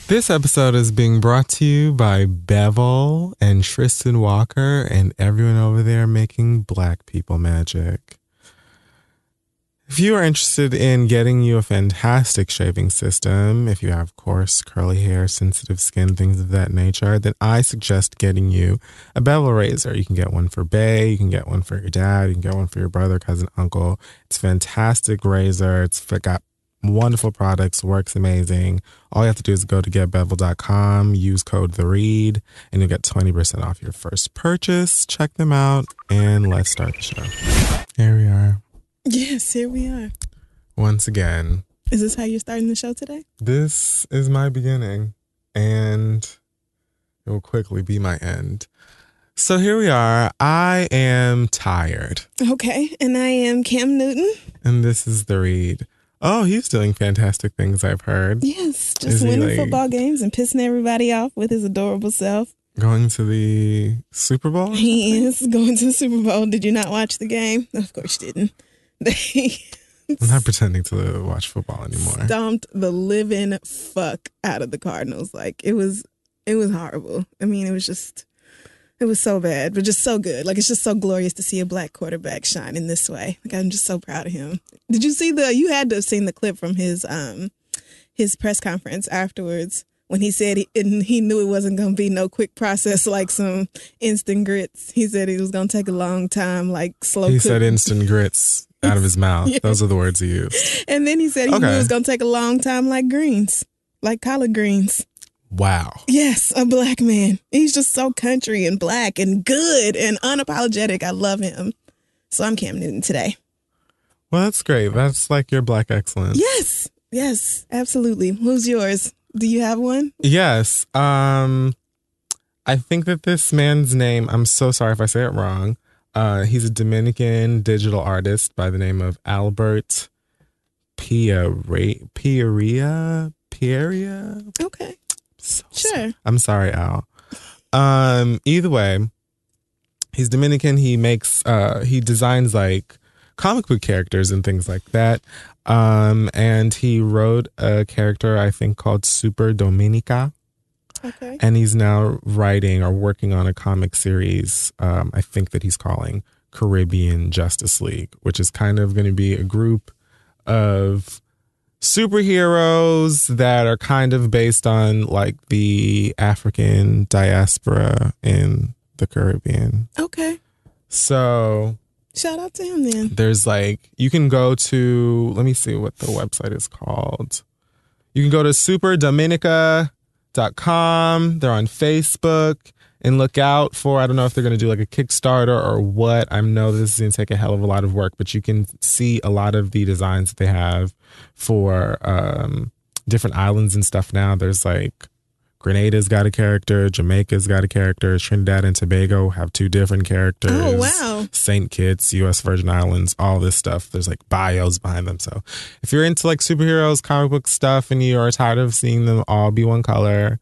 This episode is being brought to you by Bevel and Tristan Walker and everyone over there making black people magic. If you are interested in getting you a fantastic shaving system, if you have coarse, curly hair, sensitive skin, things of that nature, then I suggest getting you a Bevel razor. You can get one for Bae, you can get one for your dad, you can get one for your brother, cousin, uncle. It's a fantastic razor. It's got wonderful products, works amazing. All you have to do is go to getbevel.com, use code THEREAD, and you'll get 20% off your first purchase. Check them out, and let's start the show. Here we are. Yes, here we are. Once again. Is this how you're starting the show today? This is my beginning, and it will quickly be my end. So here we are. I am tired. Okay, and I am Cam Newton. And this is The Read. Oh, he's doing fantastic things, I've heard. Yes, just winning football games and pissing everybody off with his adorable self. Going to the Super Bowl? He is going to the Super Bowl. Did you not watch the game? Of course you didn't. I'm not pretending to watch football anymore. Stomped the living fuck out of the Cardinals. Like, it was horrible. I mean, it was so bad, but just so good. Like, it's just so glorious to see a black quarterback shine in this way. Like, I'm just so proud of him. Did you see you had to have seen the clip from his press conference afterwards when he said he knew it wasn't going to be no quick process like some instant grits. He said it was going to take a long time, like slow He said instant grits out of his mouth. Yeah. Those are the words he used. And then he said he knew it was going to take a long time like greens, like collard greens. Wow. Yes, a black man. He's just so country and black and good and unapologetic. I love him. So I'm Cam Newton today. Well, that's great. That's like your black excellence. Yes, absolutely. Who's yours? Do you have one? Yes. I think that this man's name, I'm so sorry if I say it wrong. He's a Dominican digital artist by the name of Albert Pierria. Okay. So sure. Sorry. I'm sorry, Al. Either way, he's Dominican. He designs like comic book characters and things like that. And he wrote a character, I think, called Super Dominica. Okay. And he's now writing or working on a comic series, I think that he's calling Caribbean Justice League, which is kind of going to be a group of superheroes that are kind of based on like the African diaspora in the Caribbean. Okay. So shout out to him then. There's like, you can go to, let me see what the website is called. You can go to superdominica.com. They're on Facebook. And look out for, I don't know if they're going to do like a Kickstarter or what. I know this is going to take a hell of a lot of work, but you can see a lot of the designs that they have for different islands and stuff now. There's like Grenada's got a character, Jamaica's got a character, Trinidad and Tobago have two different characters. Oh, wow. St. Kitts, U.S. Virgin Islands, all this stuff. There's like bios behind them. So if you're into like superheroes, comic book stuff, and you are tired of seeing them all be one color,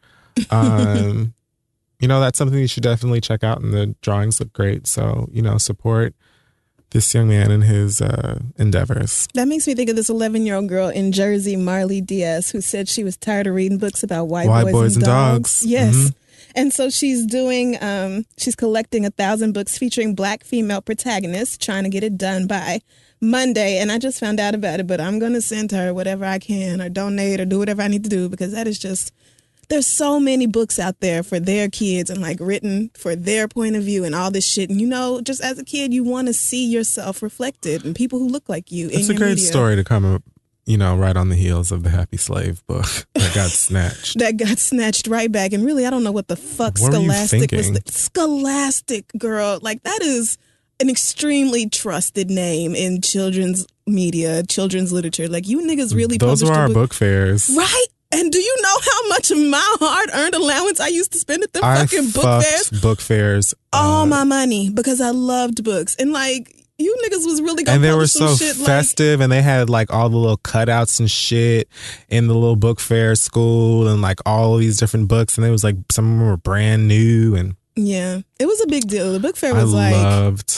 that's something you should definitely check out, and the drawings look great. So, support this young man in his endeavors. That makes me think of this 11-year-old girl in Jersey, Marley Diaz, who said she was tired of reading books about white boys and dogs. Yes. Mm-hmm. And so she's collecting 1,000 books featuring black female protagonists, trying to get it done by Monday. And I just found out about it, but I'm going to send her whatever I can or donate or do whatever I need to do, because that is just... There's so many books out there for their kids and like written for their point of view and all this shit. And, just as a kid, you want to see yourself reflected and people who look like you. It's a great story to come up, right on the heels of the Happy Slave book that got snatched. That got snatched right back. And really, I don't know what the fuck Scholastic was. Scholastic, girl. Like, that is an extremely trusted name in children's media, children's literature. Like, you niggas really Those were our book fairs. Right? And do you know how much of my hard-earned allowance I used to spend at the fucking book fairs? Book fairs. All my money, because I loved books. And like, you niggas was really gonna and they were some so shit festive, and they had like all the little cutouts and shit in the little book fair school, and like all these different books, and it was like some of them were brand new, and yeah, it was a big deal. The book fair was I loved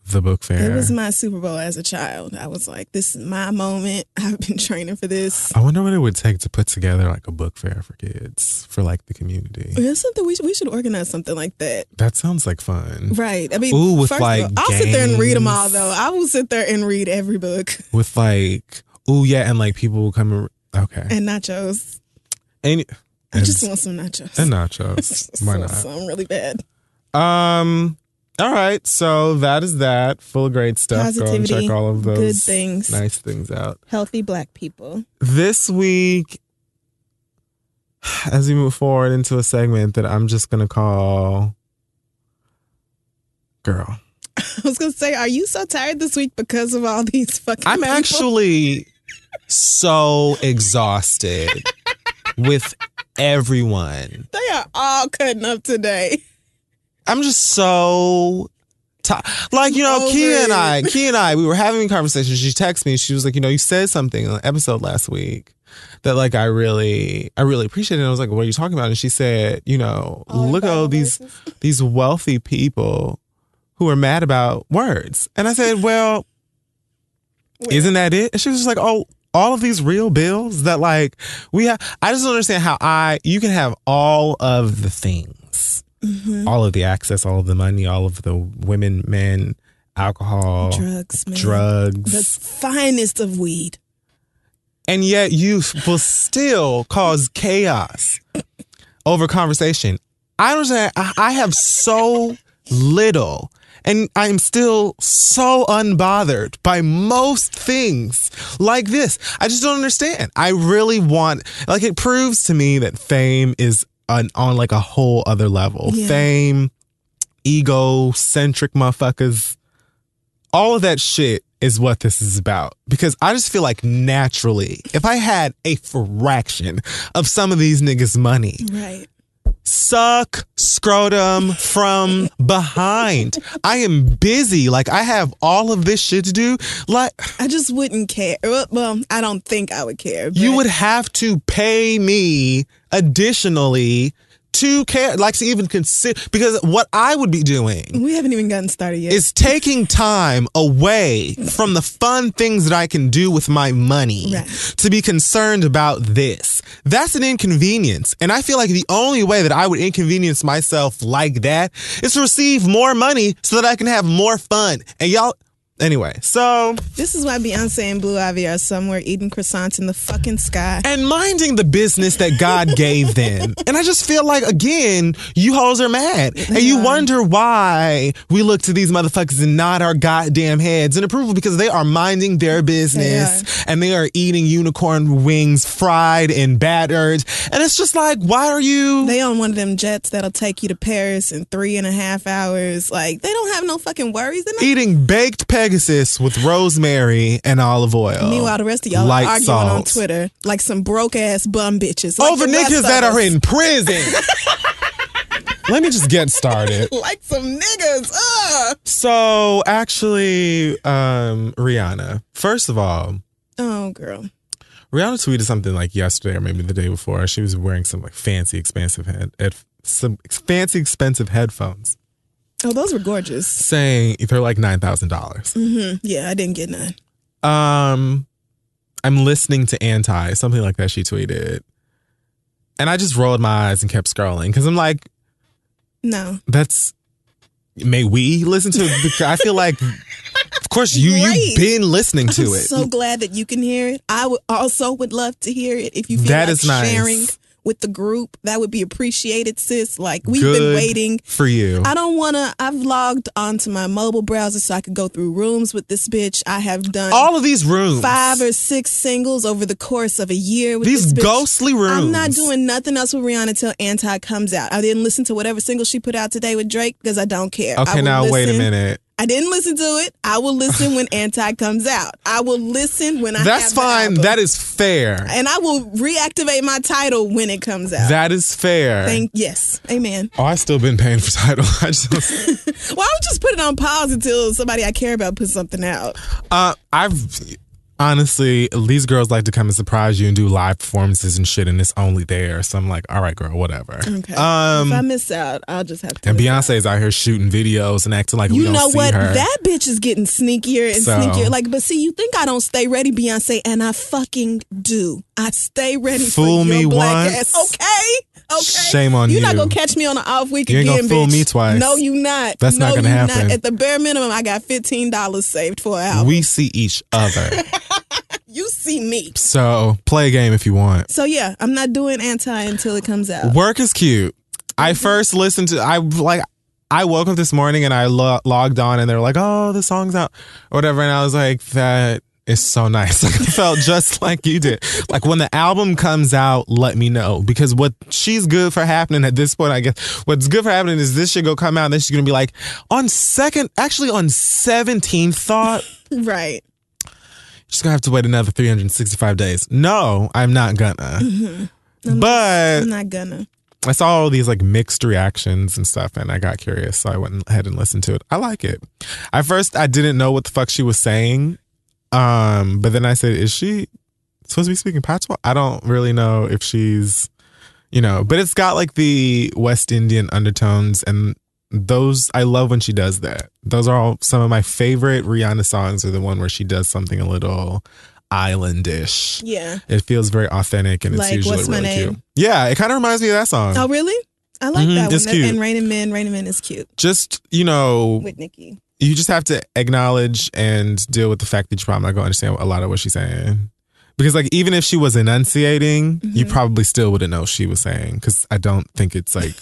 the book fair. It was my Super Bowl as a child. I was like, this is my moment. I've been training for this. I wonder what it would take to put together like a book fair for kids, for like the community. It's something we should organize something like that. That sounds like fun. Right. I mean, ooh, with like I'll sit there and read them all though. I will sit there and read every book. With like, ooh, yeah, and like people will come and, okay. And nachos. And I just want some nachos. And nachos. Why not? Something really bad. All right, so that is that. Full of great stuff. Positivity, go and check all of those good things, nice things out. Healthy Black people. This week, as we move forward into a segment that I'm just gonna call Girl. I was gonna say, are you so tired this week because of all these fucking I'm people? actually so exhausted with everyone. They are all cutting up today. I'm just so like, you know, Kia and I, we were having a conversation. She texted me. She was like, you know, you said something in the episode last week that like I really appreciated it. And I was like, what are you talking about? And she said, you know, look at all these wealthy people who are mad about words. And I said, well, isn't that it? And she was just like, oh, all of these real bills that like we have. I just don't understand how you can have all of the things. Mm-hmm. All of the access, all of the money, all of the women, men, alcohol, drugs, the finest of weed. And yet you will still cause chaos over conversation. I don't understand. I have so little, and I'm still so unbothered by most things like this. I just don't understand. I really want, like, it proves to me that fame is on like a whole other level. Yeah. Fame, egocentric motherfuckers, all of that shit is what this is about. Because I just feel like naturally, if I had a fraction of some of these niggas' money, right, suck scrotum from behind. I am busy. Like, I have all of this shit to do. Like, I just wouldn't care. Well, I don't think I would care. But you would have to pay me additionally to care, like to even consider, because what I would be doing, we haven't even gotten started yet, is taking time away from the fun things that I can do with my money, right, to be concerned about this. That's an inconvenience. And I feel like the only way that I would inconvenience myself like that is to receive more money so that I can have more fun. And y'all, anyway, so this is why Beyonce and Blue Ivy are somewhere eating croissants in the fucking sky and minding the business that God gave them. And I just feel like, again, you hoes are mad. And you wonder why we look to these motherfuckers and nod our goddamn heads in approval, because they are minding their business and they are eating unicorn wings fried and battered. And it's just like, why are you? They on one of them jets that'll take you to Paris in 3.5 hours. Like, they don't have no fucking worries. Eating baked Pegasus with rosemary and olive oil. Meanwhile, the rest of y'all are arguing on Twitter like some broke ass bum bitches. Like over niggas that are in prison. Let me just get started. Like some niggas. So actually, Rihanna, first of all. Oh, girl. Rihanna tweeted something like yesterday or maybe the day before. She was wearing some like fancy, expensive headphones. Oh, those were gorgeous. Saying they're like $9,000. Mm-hmm. Yeah, I didn't get none. I'm listening to Anti, something like that she tweeted. And I just rolled my eyes and kept scrolling because I'm like, no. May we listen to it? Because I feel like, of course, you've been listening to it. I'm so glad that you can hear it. I would love to hear it if you feel that like is nice. Sharing with the group, that would be appreciated, sis. Like, we've been waiting for you. I've logged onto my mobile browser so I could go through rooms with this bitch. I have done all of these rooms, 5 or 6 singles over the course of a year with these this bitch. Ghostly rooms. I'm not doing nothing else with Rihanna till Anti comes out. I didn't listen to whatever single she put out today with Drake because I don't care. Okay, now wait a minute. I didn't listen to it. I will listen when Anti comes out. I will listen when I That's have fine. That is fair. And I will reactivate my Tidal when it comes out. That is fair. Yes. Amen. Oh, I've still been paying for Tidal. Well, I would just put it on pause until somebody I care about puts something out. I'm honestly, these girls like to come and surprise you and do live performances and shit, and it's only there. So I'm like, all right, girl, whatever. Okay. If I miss out, I'll just have to. And Beyonce's out here shooting videos and acting like we don't see her. You know what? That bitch is getting sneakier and sneakier. Like, but see, you think I don't stay ready, Beyonce, and I fucking do. I stay ready Fool for your me black once. ass. Okay. Shame on you. You're not going to catch me on an off week you again, ain't gonna fool bitch. me twice. No, you not. That's not going to happen. Not. At the bare minimum, I got $15 saved for an album. We see each other. You see me. So play a game if you want. So yeah, I'm not doing Anti until it comes out. Work is cute. I first listened to, I woke up this morning and I logged on and they were like, oh, the song's out or whatever. And I was like, that is so nice. Like, I felt just like you did. Like, when the album comes out, let me know. Because what she's good for happening at this point, I guess, what's good for happening is this shit go come out and then she's going to be like, on 17th thought. Right. Just going to have to wait another 365 days. No, I'm not gonna. Mm-hmm. I'm not gonna. I saw all these like mixed reactions and stuff and I got curious. So I went ahead and listened to it. I like it. At first, I didn't know what the fuck she was saying. But then I said, is she supposed to be speaking patois? I don't really know if she's, but it's got like the West Indian undertones and those, I love when she does that. Those are all some of my favorite Rihanna songs are the one where she does something a little islandish. Yeah. It feels very authentic and it's like, usually What's My really Name? cute. Yeah, it kind of reminds me of that song. Oh, really? I like that one. It's cute. And Raining Men is cute. Just, with Nicki. You just have to acknowledge and deal with the fact that you're probably not going to understand a lot of what she's saying. Because, like, even if she was enunciating, you probably still wouldn't know what she was saying. Because I don't think it's, like,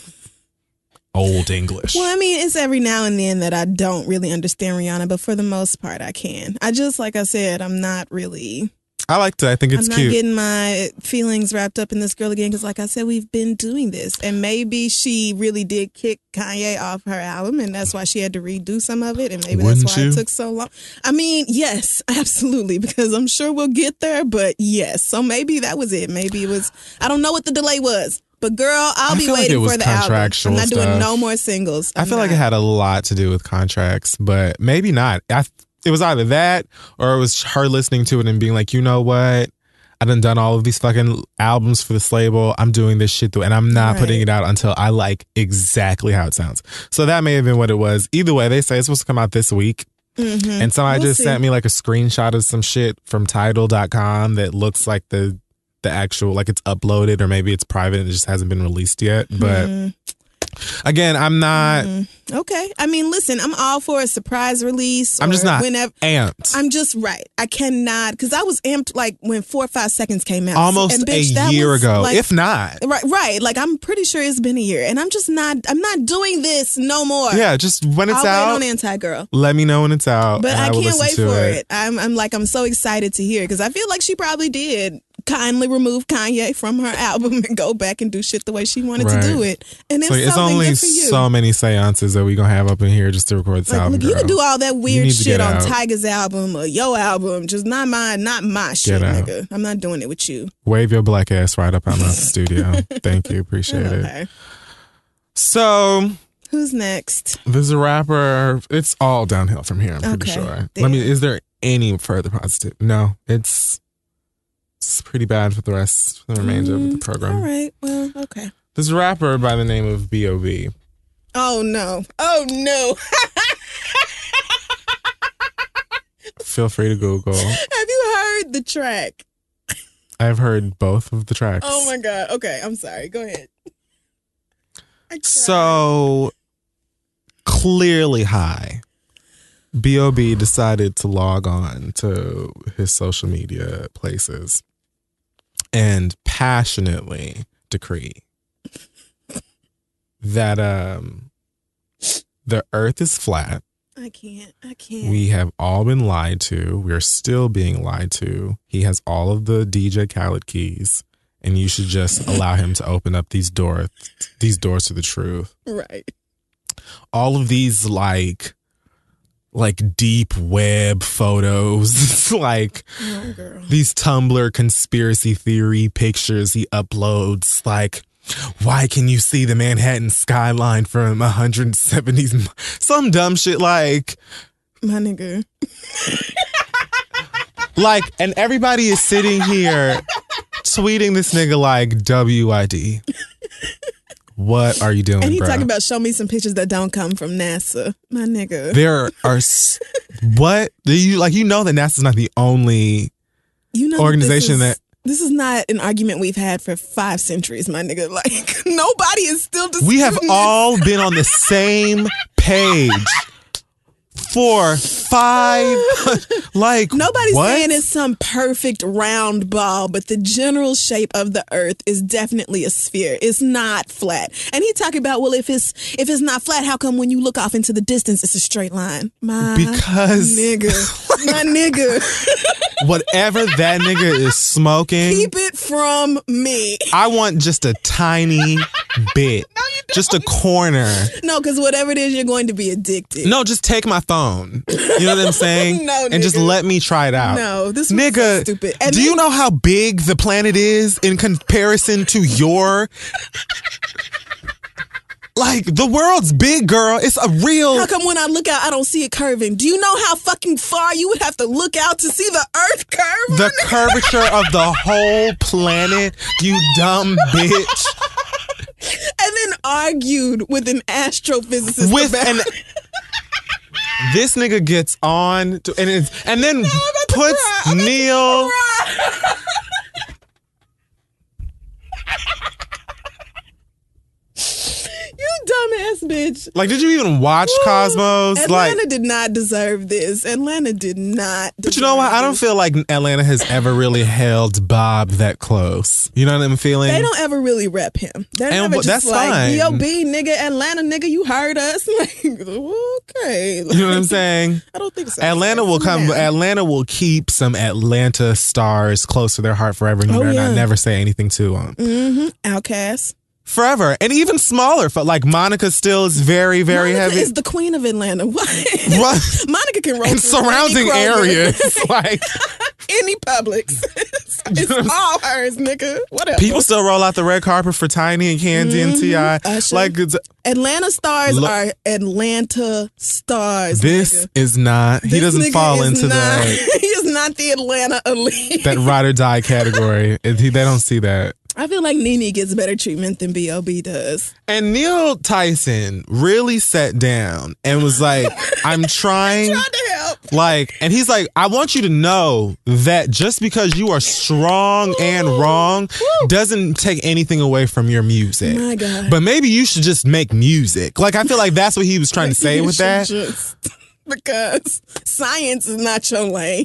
old English. Well, I mean, it's every now and then that I don't really understand Rihanna. But for the most part, I can. I just, like I said, I'm not really... I liked it. I think it's cute. I'm not getting my feelings wrapped up in this girl again because, like I said, we've been doing this. And maybe she really did kick Kanye off her album and that's why she had to redo some of it. And maybe that's why it took so long. I mean, yes, absolutely, because I'm sure we'll get there. But yes, so maybe that was it. Maybe it was, I don't know what the delay was. But girl, I'll be waiting for the album. I'm not doing no more singles. I feel like it had a lot to do with contracts, but maybe not. It was either that or it was her listening to it and being like, you know what? I done all of these fucking albums for this label. I'm doing this shit through and I'm not putting it out until I like exactly how it sounds. So that may have been what it was. Either way, they say it's supposed to come out this week. Mm-hmm. And somebody sent me like a screenshot of some shit from Tidal.com that looks like the actual, like it's uploaded or maybe it's private and it just hasn't been released yet. But again, I'm not... Okay. I mean, listen, I'm all for a surprise release. I'm just not amped. I'm just I cannot, because I was amped like when 4 or 5 Seconds came out. Almost a year ago, like, if not. Right. Like, I'm pretty sure it's been a year. And I'm not doing this no more. Yeah, just when it's out. I'll wait on Anti-Girl. Let me know when it's out. But I can't wait for it. I'm so excited to hear, because I feel like she probably did kindly remove Kanye from her album and go back and do shit the way she wanted to do it. And it's only so many seances that we gonna have up in here just to record this album. Look, you can do all that weird shit on Tyga's album or your album, just not mine, not my shit, nigga. I'm not doing it with you. Wave your black ass right up out of the studio. Thank you, appreciate it. So, who's next? There's a rapper. It's all downhill from here. I'm pretty sure. Damn. Is there any further positive? No, it's pretty bad for the remainder of the program. All right. Well, okay. There's a rapper by the name of B.O.B. Oh, no. Oh, no. Feel free to Google. Have you heard the track? I've heard both of the tracks. Oh, my God. Okay, I'm sorry. Go ahead. So, clearly high. B.O.B. decided to log on to his social media places and passionately decree that the earth is flat. I can't. We have all been lied to. We're still being lied to. He has all of the DJ Khaled keys, and you should just allow him to open up these doors to the truth. Right. All of these like deep web photos. It's like these Tumblr conspiracy theory pictures he uploads. Like, why can you see the Manhattan skyline from 170s? Some dumb shit like, my nigga. Like, and everybody is sitting here tweeting this nigga like WID. What are you doing, And he bro? talking about show me some pictures that don't come from NASA. My nigga. There are... what? You know that NASA's not the only organization that... This is not an argument we've had for 5 centuries, my nigga. Like, nobody is still disputing We have all been on the same page for 5... like, nobody's what? saying it's some perfect round ball, but the general shape of the earth is definitely a sphere. It's not flat. And he talking about, well, if it's not flat, how come when you look off into the distance, it's a straight line? Because nigga. My nigga. Whatever that nigga is smoking, keep it from me. I want just a tiny bit. No, you don't. Just a corner. No, because whatever it is, you're going to be addicted. No, just take my phone. You know what I'm saying? No, and just let me try it out. No, this nigga, so stupid. And do you know how big the planet is in comparison to your... Like, the world's big, girl. It's a real... How come when I look out, I don't see it curving? Do you know how fucking far you would have to look out to see the earth curve? The curvature of the whole planet, you dumb bitch. And then argued with an astrophysicist. This nigga gets on and then puts Neil... You dumbass bitch. Like, did you even watch Cosmos? Atlanta did not deserve this. Atlanta did not deserve But you know what? I don't feel like Atlanta has ever really held Bob that close. You know what I'm feeling? They don't ever really rep him. They're never just that's like, fine. B.O.B. nigga, Atlanta nigga, you heard us. Like, okay. Like, you know what I'm saying? I don't think so. Atlanta will keep some Atlanta stars close to their heart forever, and you better not never say anything to them. Mm-hmm. Outcast. Forever. And even smaller. Like, Monica still is very, very Monica heavy. is the queen of Atlanta. What? Monica can roll in surrounding areas. Like any Publix. It's all hers, nigga. Whatever. People still roll out the red carpet for Tiny and Candy and T.I. Like, Atlanta stars are Atlanta stars. This is not. He doesn't fall into that. He is not the Atlanta elite. That ride or die category. They don't see that. I feel like Nene gets better treatment than B.O.B. does. And Neil Tyson really sat down and was like, I'm trying to help. Like, and he's like, I want you to know that just because you are strong and wrong doesn't take anything away from your music. My God. But maybe you should just make music. Like, I feel like that's what he was trying to say with that. Because science is not your lane.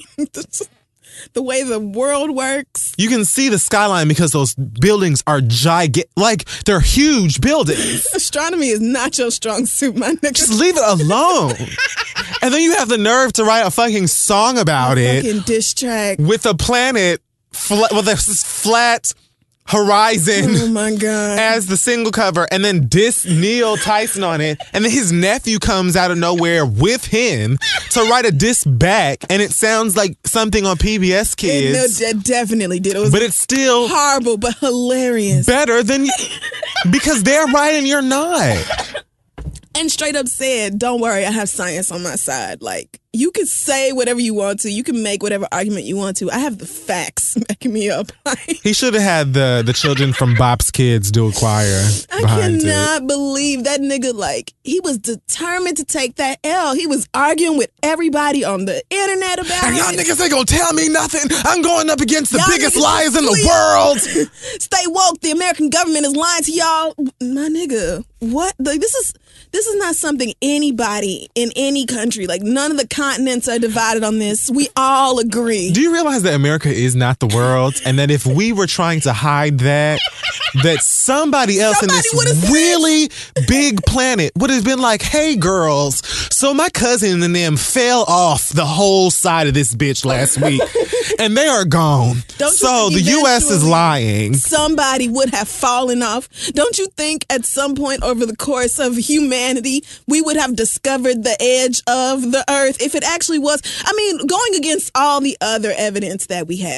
The way the world works. You can see the skyline because those buildings are gigantic. Like, they're huge buildings. Astronomy is not your strong suit, my nigga. Just leave it alone. And then you have the nerve to write a fucking song about it. Fucking diss track. With a planet, with this flat horizon. Oh my God. As the single cover, and then diss Neil Tyson on it, and then his nephew comes out of nowhere with him to write a diss back, and it sounds like something on PBS Kids. It definitely did. But it's still horrible, but hilarious. Better than because they're right and you're not. And straight up said, don't worry, I have science on my side. Like, you can say whatever you want to. You can make whatever argument you want to. I have the facts backing me up. He should have had the children from Bop's Kids do a choir behind it. I cannot believe that nigga, like, he was determined to take that L. He was arguing with everybody on the internet about it. Y'all niggas ain't gonna tell me nothing. I'm going up against the biggest liars in the world. Stay woke. The American government is lying to y'all. My nigga, what? Like, this is not something anybody in any country, like none of the continents are divided on this. We all agree. Do you realize that America is not the world? And that if we were trying to hide that somebody else in this really big planet would have been like, hey girls, so my cousin and them fell off the whole side of this bitch last week and they are gone. So the U.S. is lying. Somebody would have fallen off. Don't you think at some point over the course of humanity, we would have discovered the edge of the earth if it actually was? I mean, going against all the other evidence that we have.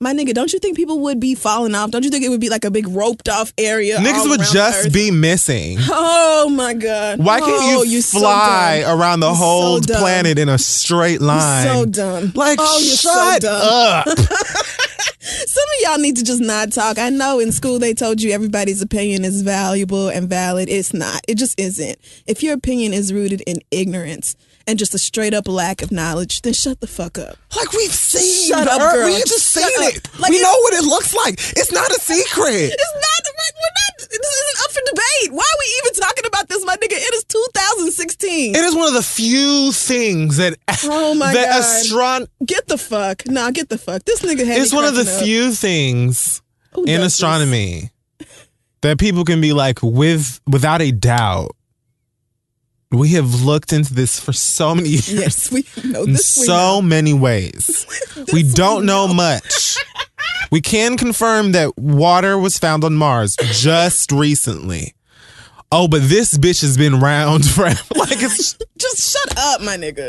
My nigga, don't you think people would be falling off? Don't you think it would be like a big roped off area? Niggas would just be missing. Oh my God. Why can't you fly around the whole planet in a straight line? You're so dumb. Like, shut up. Some of y'all need to just not talk. I know in school they told you everybody's opinion is valuable and valid. It's not. It just isn't. If your opinion is rooted in ignorance and just a straight up lack of knowledge, then shut the fuck up. Like, we've seen Shut up, girl. We just seen it. Like, we know what it looks like. It's not a secret. It's not. This isn't up for debate. Why are we even talking about this, my nigga? It is 2016. It is one of the few things that God. Get the fuck. Nah, get the fuck. This nigga had It's one of the few things in astronomy that people can be like, without a doubt, we have looked into this for so many years. Yes, we know this. In so many ways. We don't know much. We can confirm that water was found on Mars just recently. Oh, but this bitch has been around forever. Like, it's just shut up, my nigga.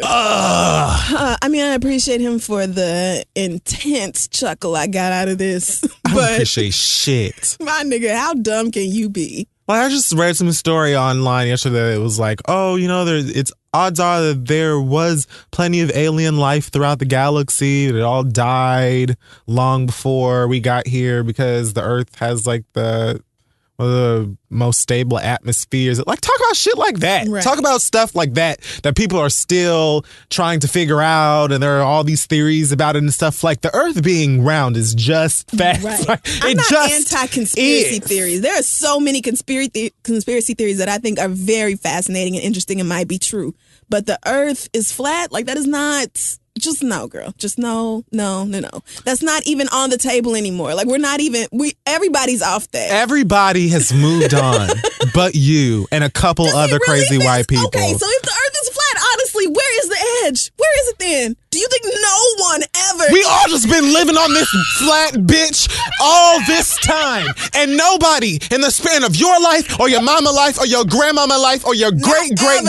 I mean, I appreciate him for the intense chuckle I got out of this. I don't appreciate shit. My nigga, how dumb can you be? Well, I just read some story online yesterday. It was like, oh, you know, it's odds are that there was plenty of alien life throughout the galaxy. It all died long before we got here because the Earth has like one of the most stable atmospheres. Like, talk about shit like that. Right. Talk about stuff like that people are still trying to figure out, and there are all these theories about it and stuff. Like, the Earth being round is just facts. Right. Like, I'm not anti-conspiracy theories. There are so many conspiracy theories that I think are very fascinating and interesting and might be true. But the Earth is flat. Like, that is not... Just no, girl. Just no. That's not even on the table anymore. Like, we're not even, everybody's off that. Everybody has moved on, but you and a couple other crazy white people. Okay, so if the Earth is flat, honestly, where is the edge? Where is it then? Do you think no one ever... We all just been living on this flat bitch all this time. And nobody in the span of your life or your mama life or your grandmama life or your great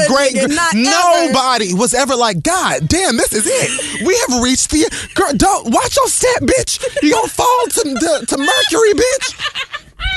nobody was ever like, God damn, this is it. We have reached the... Girl, don't... Watch your step, bitch. You gonna fall to Mercury, bitch.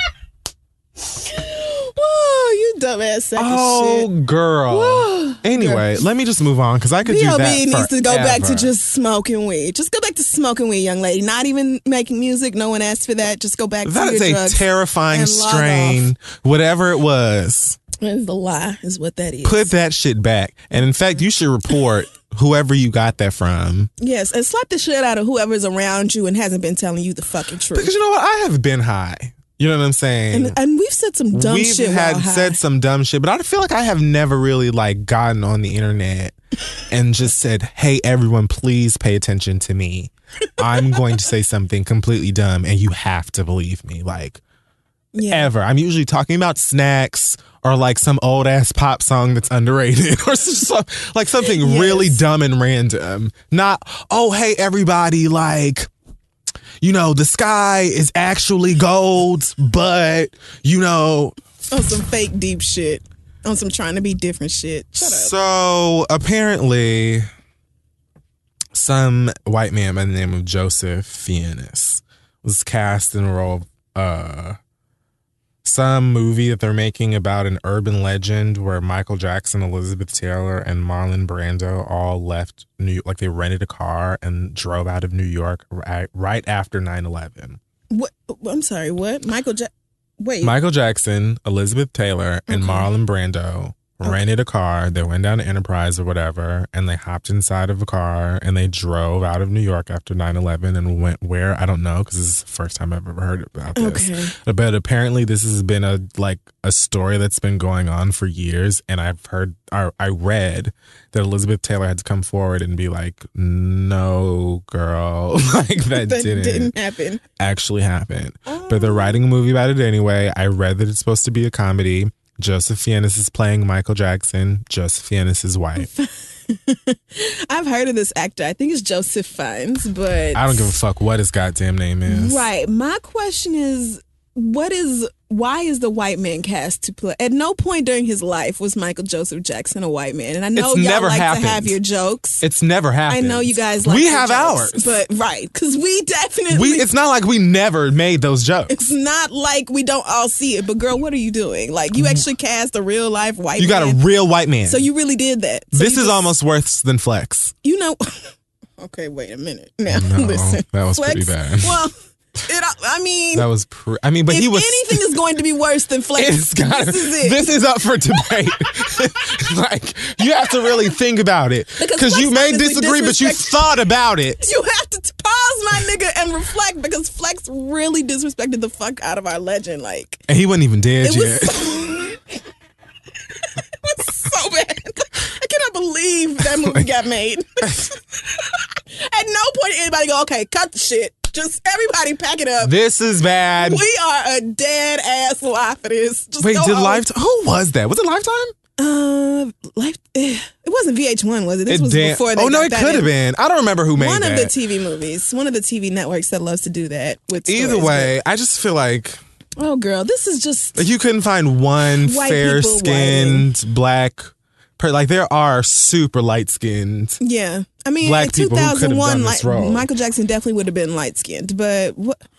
Whoa, you dumbass sack of shit. Oh, girl. Whoa, anyway, let me just move on because I could do that B.O.B. needs to go back to just smoking weed. Just go back to smoking weed, young lady. Not even making music. No one asked for that. Just go back to your drugs. That is a terrifying strain. Whatever it was. It's the lie is what that is. Put that shit back. And in fact, you should report whoever you got that from. Yes, and slap the shit out of whoever's around you and hasn't been telling you the fucking truth. Because you know what? I have been high. You know what I'm saying? And we've said some dumb shit. Said some dumb shit, but I feel like I have never really like gotten on the internet and just said, hey, everyone, please pay attention to me. I'm going to say something completely dumb and you have to believe me. Like, ever. I'm usually talking about snacks or like some old ass pop song that's underrated or like something really dumb and random. Not, oh, hey, everybody, like... You know, the sky is actually gold, but, you know... On some fake deep shit. On some trying to be different shit. Shut up. So, apparently, some white man by the name of Joseph Fiennes was cast in a role of some movie that they're making about an urban legend where Michael Jackson, Elizabeth Taylor, and Marlon Brando all left New York. Like, they rented a car and drove out of New York right after 9/11. What? I'm sorry, what? Michael Jackson, Elizabeth Taylor, and Marlon Brando rented a car. They went down to Enterprise or whatever, and they hopped inside of a car and they drove out of New York after 9/11 and went where? I don't know, because this is the first time I've ever heard about this. Okay. But apparently this has been a story that's been going on for years, and I read that Elizabeth Taylor had to come forward and be like, no, girl, like that didn't happen. Actually happen. But they're writing a movie about it anyway. I read that it's supposed to be a comedy. Joseph Fiennes is playing Michael Jackson. Joseph Fiennes' wife. I've heard of this actor. I think it's Joseph Fiennes, but... I don't give a fuck what his goddamn name is. Right. My question is, what is why is the white man cast to play? At no point during his life was Michael Joseph Jackson a white man. And I know y'all like to have your jokes. It's never happened. I know you guys like We your have jokes, ours. But right, because we definitely... It's not like we never made those jokes. It's not like we don't all see it. But girl, what are you doing? Like, you actually cast a real life white man. You got a real white man. So you really did that. So this is almost worse than Flex. You know... Okay, wait a minute. Now, listen. That was Flex, pretty bad. Well... that was but if he was. Anything is going to be worse than Flex. This is up for debate. Like, you have to really think about it because you may disagree, but you thought about it. You have to pause, my nigga, and reflect because Flex really disrespected the fuck out of our legend. Like, and he wasn't even dead yet. It was so bad. I cannot believe that movie got made. At no point did anybody go, okay, cut the shit. Just everybody pack it up. This is bad. We are a dead ass lie for this. Wait, did Lifetime? Who was that? Was it Lifetime? It wasn't VH1, was it? This was before they it could have been. I don't remember who made that. One of the TV movies. One of the TV networks that loves to do that with Either way, I just feel like... Oh, girl, this is just... Like, you couldn't find one fair-skinned black... Like, there are super light-skinned... Yeah. I mean, black in 2001, role. Michael Jackson definitely would have been light-skinned. But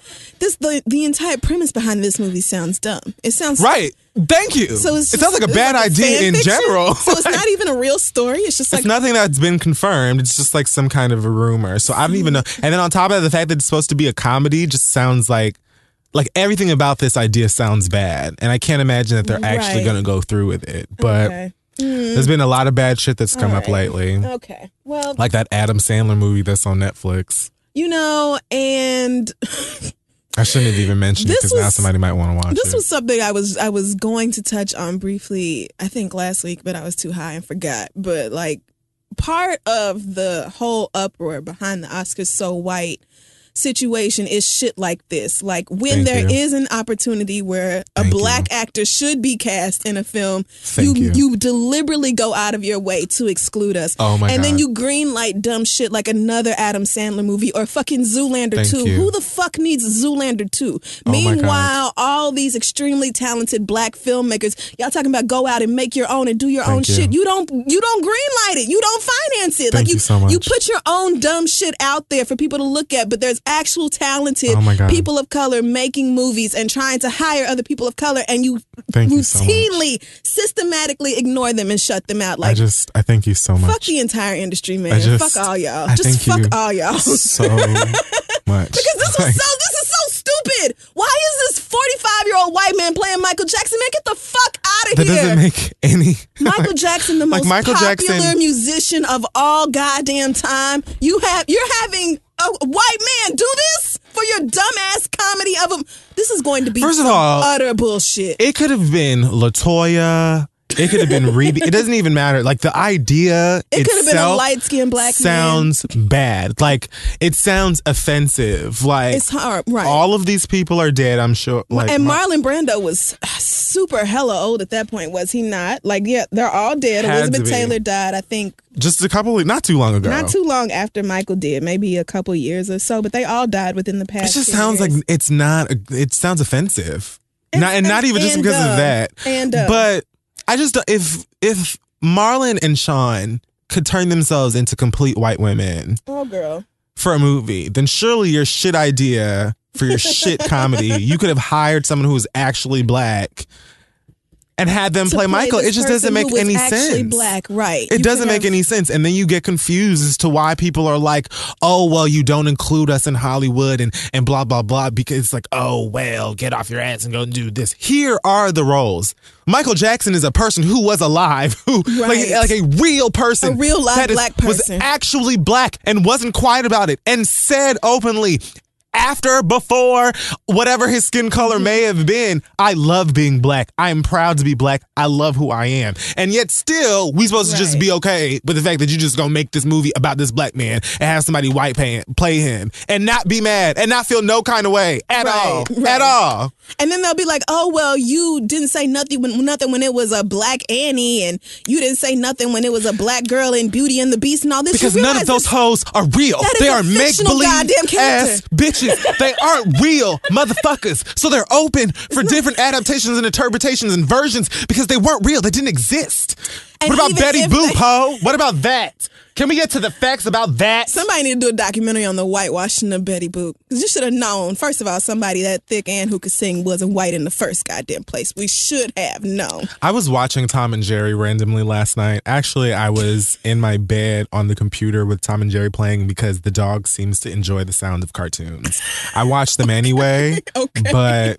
the entire premise behind this movie sounds dumb. It sounds... Right. Thank you. So it sounds like a bad idea in general. So it's not even a real story. It's just like... It's nothing that's been confirmed. It's just like some kind of a rumor. So I don't even know. And then on top of that, the fact that it's supposed to be a comedy just sounds like everything about this idea sounds bad. And I can't imagine that they're actually going to go through with it. But... Okay. There's been a lot of bad shit that's come up lately. Okay. Well, like that Adam Sandler movie that's on Netflix. You know, and I shouldn't have even mentioned it because now somebody might want to watch it. This was something I was going to touch on briefly, I think last week, but I was too high and forgot. But like part of the whole uproar behind the Oscars So White situation is shit like this. Like when there is an opportunity where a black actor should be cast in a film, you deliberately go out of your way to exclude us. Oh my God. And then you greenlight dumb shit like another Adam Sandler movie or fucking Zoolander 2. Who the fuck needs Zoolander 2? Meanwhile, all these extremely talented black filmmakers, y'all talking about go out and make your own and do your own shit. You don't greenlight it. You don't finance it. Thank you so much. You put your own dumb shit out there for people to look at, but there's actual talented people of color making movies and trying to hire other people of color, and you routinely, systematically ignore them and shut them out. Like, I thank you so much. Fuck the entire industry, man. Fuck all y'all. Just fuck all y'all. So much. Because this is so stupid. Why is this 45-year-old white man playing Michael Jackson? Man, get the fuck out of here. That doesn't make any... Michael Jackson, the most popular musician of all goddamn time. You're having a white man do this for your dumbass comedy of him. This is going to be utter bullshit. It could have been LaToya. It could have been Reedy. It doesn't even matter. Like the idea it could have been a light-skinned black sounds bad. Like it sounds offensive. Like it's hard, right? All of these people are dead, I'm sure. Like, and Marlon Brando was super hella old at that point, was he not? Like, yeah, they're all dead. Elizabeth Taylor died, I think, just not too long ago. Not too long after Michael did, maybe a couple years or so. But they all died within the past. It just sounds like it's not. It sounds offensive. Not even just because of that. But I just if Marlon and Sean could turn themselves into complete white women, for a movie, then surely your shit idea for your shit comedy, you could have hired someone who was actually black and had them play Michael. It just doesn't make any sense. Black, right? It doesn't make any sense, and then you get confused as to why people are like, "Oh, well, you don't include us in Hollywood," and blah blah blah, because it's like, "Oh, well, get off your ass and go do this." Here are the roles. Michael Jackson is a person who was alive, who like a real person, a real live black person, was actually black and wasn't quiet about it and said openly, after, before, whatever his skin color may have been, I love being black. I am proud to be black. I love who I am. And yet still, we supposed to just be okay with the fact that you just gonna make this movie about this black man and have somebody white play him and not be mad and not feel no kind of way at all. At all. And then they'll be like, oh, well, you didn't say nothing when it was a black Annie, and you didn't say nothing when it was a black girl in Beauty and the Beast and all this. Because none of those hoes are real. They are make-believe ass bitches. bitches. They aren't real motherfuckers. So they're open for different adaptations and interpretations and versions because they weren't real. They didn't exist. What about Betty Boop, ho? What about that? Can we get to the facts about that? Somebody need to do a documentary on the whitewashing of Betty Boop. Because you should have known, first of all, somebody that thick and who could sing wasn't white in the first goddamn place. We should have known. I was watching Tom and Jerry randomly last night. Actually, I was in my bed on the computer with Tom and Jerry playing because the dog seems to enjoy the sound of cartoons. I watch them anyway, but...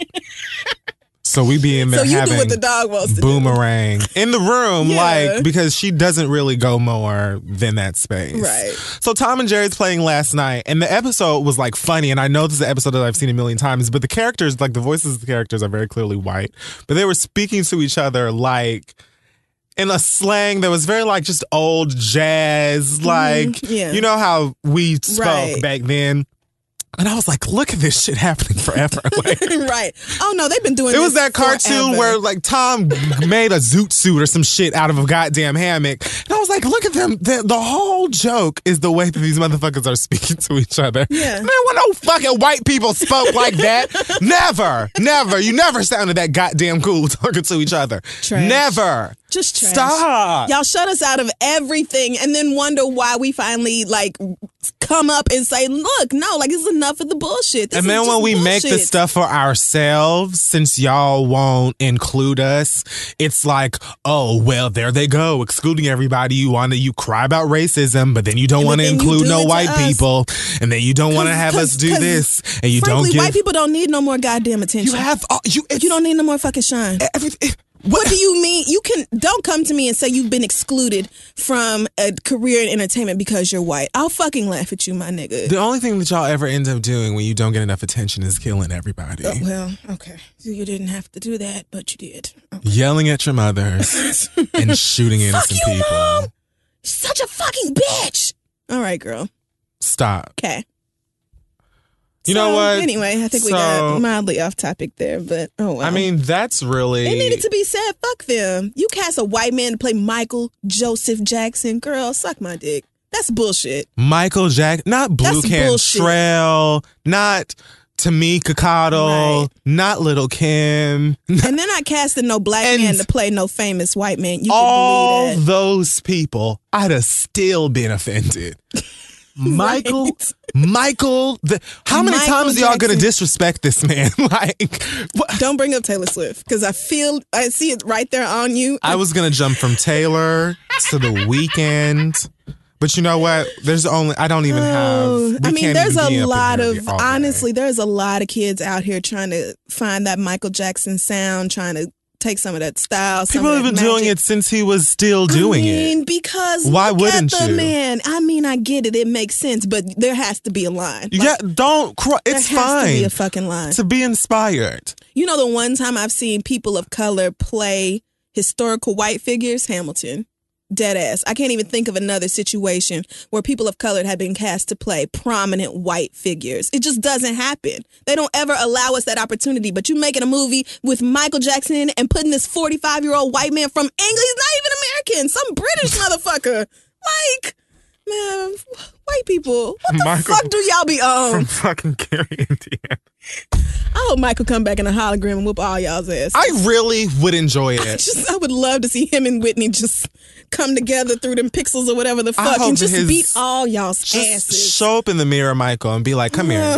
So we be in there having what the dog wants to Boomerang do. In the room, like, because she doesn't really go more than that space. Right. So Tom and Jerry's playing last night, and the episode was like funny, and I know this is an episode that I've seen a million times, but the characters, like the voices of the characters are very clearly white, but they were speaking to each other like in a slang that was very like just old jazz, like, you know how we spoke back then. And I was like, look at this shit happening forever. Like, right. Oh, no, they've been doing this It was that cartoon where, like, Tom made a zoot suit or some shit out of a goddamn hammock. And I was like, look at them. The whole joke is the way that these motherfuckers are speaking to each other. Yeah. Man, when no fucking white people spoke like that. Never. You never sounded that goddamn cool talking to each other. Trash. Never. Just trash. Stop. Y'all shut us out of everything and then wonder why we finally, like, come up and say, look, no, like, this is enough of the bullshit. This and then when we make the stuff for ourselves, since y'all won't include us, it's like, oh, well, there they go, excluding everybody. You cry about racism, but then you don't want to include no white people. And then you don't want to have us do this. And you frankly, don't give... white people don't need no more goddamn attention. You don't need no more fucking shine. What do you mean? Don't come to me and say you've been excluded from a career in entertainment because you're white. I'll fucking laugh at you, my nigga. The only thing that y'all ever end up doing when you don't get enough attention is killing everybody. Well, okay. You didn't have to do that, but you did. Okay. Yelling at your mothers and shooting innocent people. Mom! Such a fucking bitch. All right, girl. Stop. Okay. You know what? Anyway, I think we got mildly off topic there, but oh well. I mean, that's really... It needed to be said. Fuck them. You cast a white man to play Michael Joseph Jackson. Girl, suck my dick. That's bullshit. Michael Jackson, not Blue Cantrell, not Tamika Cottle, not Little Kim. And they're not casting no black man to play no famous white man. You all can believe that. Those people, I'd have still been offended. Michael, how many times are y'all gonna disrespect this man? Like, what? Don't bring up Taylor Swift because I see it right there on you. I was gonna jump from Taylor to The Weeknd, but you know what? There's only there's a lot of kids out here trying to find that Michael Jackson sound, trying to take some of that style. People have been doing it since he was still doing it. Because why wouldn't you? Man, I mean, I get it. It makes sense, but there has to be a line. Yeah, don't cry. It's fine. There has to be a fucking line. To be inspired. You know, the one time I've seen people of color play historical white figures, Hamilton. Dead ass. I can't even think of another situation where people of color have been cast to play prominent white figures. It just doesn't happen. They don't ever allow us that opportunity. But you making a movie with Michael Jackson in it and putting this 45-year-old white man from England, he's not even American, some British motherfucker. Like, man, white people, what the fuck do y'all be on? From fucking Gary, Indiana. I hope Michael come back in a hologram and whoop all y'all's ass. I really would enjoy it. I would love to see him and Whitney just come together through them pixels or whatever the fuck and just beat all y'all's asses. Show up in the mirror, Michael, and be like, come here.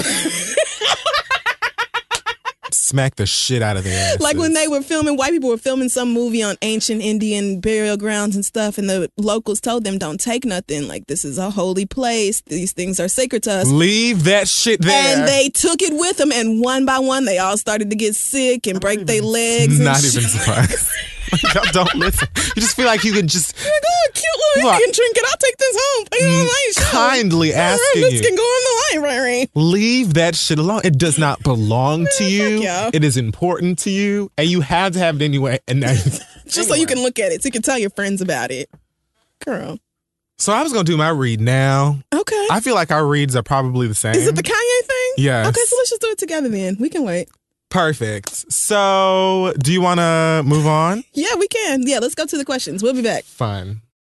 Smack the shit out of their asses. Like when they were filming, white people were filming some movie on ancient Indian burial grounds and stuff, and the locals told them, don't take nothing. Like, this is a holy place. These things are sacred to us. Leave that shit there. And they took it with them, and one by one, they all started to get sick and break their legs. Not even surprised. Y'all don't listen. You just feel like you can just... You're like, oh, cute little Indian trinket. I'll take this home. Put it on my show. Kindly asking this can go on the line, right? Leave that shit alone. It does not belong to you. Yeah. It is important to you, and you have to have it anyway. And now just so you can look at it, so you can tell your friends about it. Girl. So I was going to do my read now. Okay. I feel like our reads are probably the same. Is it the Kanye thing? Yes. Okay, so let's just do it together then. We can wait. Perfect. So, do you want to move on? Yeah, we can. Yeah, let's go to the questions. We'll be back. Fine.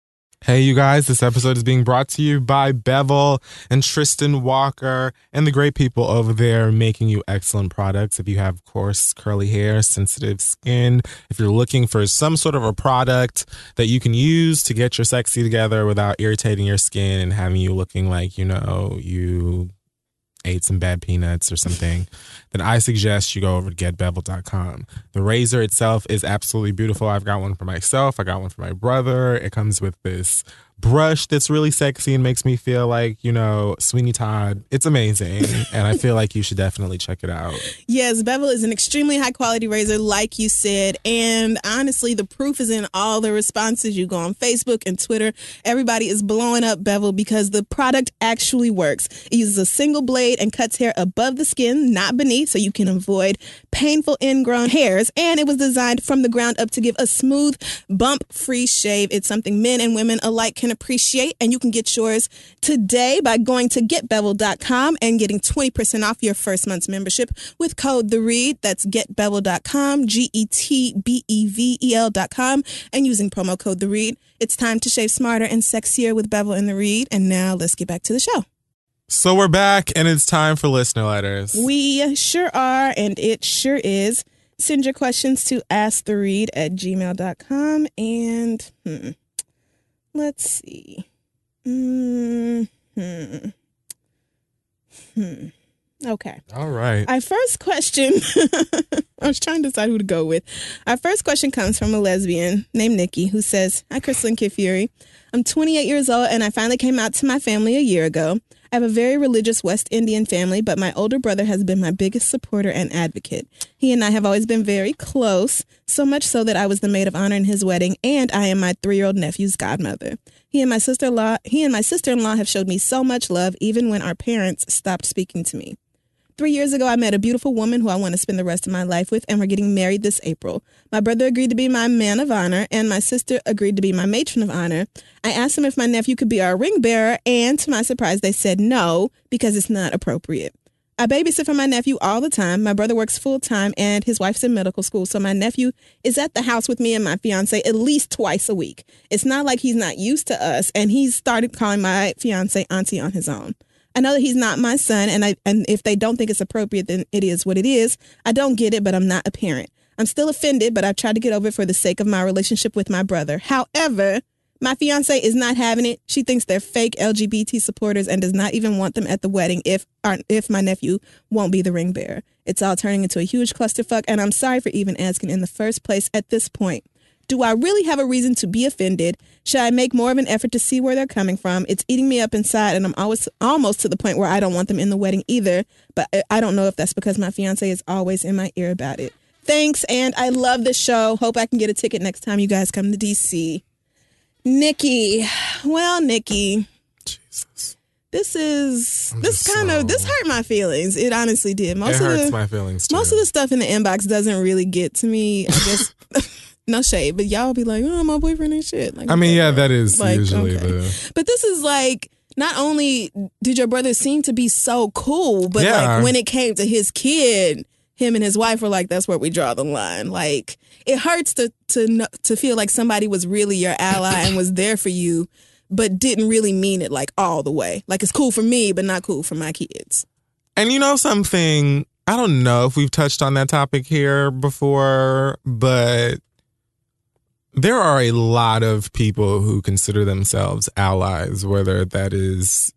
Hey, you guys, this episode is being brought to you by Bevel and Tristan Walker and the great people over there making you excellent products. If you have coarse, curly hair, sensitive skin, if you're looking for some sort of a product that you can use to get your sexy together without irritating your skin and having you looking like, you ate some bad peanuts or something, then I suggest you go over to getbevel.com. The razor itself is absolutely beautiful. I've got one for myself. I got one for my brother. It comes with this brush that's really sexy and makes me feel like, Sweeney Todd. It's amazing. And I feel like you should definitely check it out. Yes, Bevel is an extremely high quality razor, like you said. And honestly, the proof is in all the responses. You go on Facebook and Twitter. Everybody is blowing up Bevel because the product actually works. It uses a single blade and cuts hair above the skin, not beneath, so you can avoid painful ingrown hairs. And it was designed from the ground up to give a smooth, bump-free shave. It's something men and women alike can appreciate, and you can get yours today by going to getbevel.com and getting 20% off your first month's membership with code THEREAD. That's getbevel.com, GETBEVEL.com, and using promo code THEREAD. It's time to shave smarter and sexier with Bevel and The Read. And now let's get back to the show. So we're back, and it's time for listener letters. We sure are, and it sure is. Send your questions to asktheread@gmail.com, and let's see. Okay. All right. Our first question, I was trying to decide who to go with. Our first question comes from a lesbian named Nikki who says, "Hi, Crystal and Kid Fury. I'm 28 years old and I finally came out to my family a year ago. I have a very religious West Indian family, but my older brother has been my biggest supporter and advocate. He and I have always been very close, so much so that I was the maid of honor in his wedding, and I am my 3-year-old nephew's godmother. He and my sister-in-law have showed me so much love, even when our parents stopped speaking to me. 3 years ago, I met a beautiful woman who I want to spend the rest of my life with, and we're getting married this April. My brother agreed to be my man of honor, and my sister agreed to be my matron of honor. I asked them if my nephew could be our ring bearer, and to my surprise, they said no, because it's not appropriate. I babysit for my nephew all the time. My brother works full-time, and his wife's in medical school, so my nephew is at the house with me and my fiance at least twice a week. It's not like he's not used to us, and he's started calling my fiance auntie on his own. I know that he's not my son, and if they don't think it's appropriate, then it is what it is. I don't get it, but I'm not a parent. I'm still offended, but I've tried to get over it for the sake of my relationship with my brother. However, my fiance is not having it. She thinks they're fake LGBT supporters and does not even want them at the wedding if my nephew won't be the ring bearer. It's all turning into a huge clusterfuck, and I'm sorry for even asking in the first place at this point. Do I really have a reason to be offended? Should I make more of an effort to see where they're coming from? It's eating me up inside, and I'm almost to the point where I don't want them in the wedding either. But I don't know if that's because my fiance is always in my ear about it. Thanks, and I love the show. Hope I can get a ticket next time you guys come to D.C. Nikki. Well, Nikki. Jesus. This hurt my feelings. It honestly did. It hurts my feelings, too. Most of the stuff in the inbox doesn't really get to me, I guess. No shade, but y'all be like, "Oh, my boyfriend ain't shit." Like, that is usually okay. But this is like, not only did your brother seem to be so cool, but like when it came to his kid, him and his wife were like, "That's where we draw the line." Like, it hurts to feel like somebody was really your ally and was there for you, but didn't really mean it like all the way. Like, it's cool for me, but not cool for my kids. And you know something? I don't know if we've touched on that topic here before, but there are a lot of people who consider themselves allies, whether that is,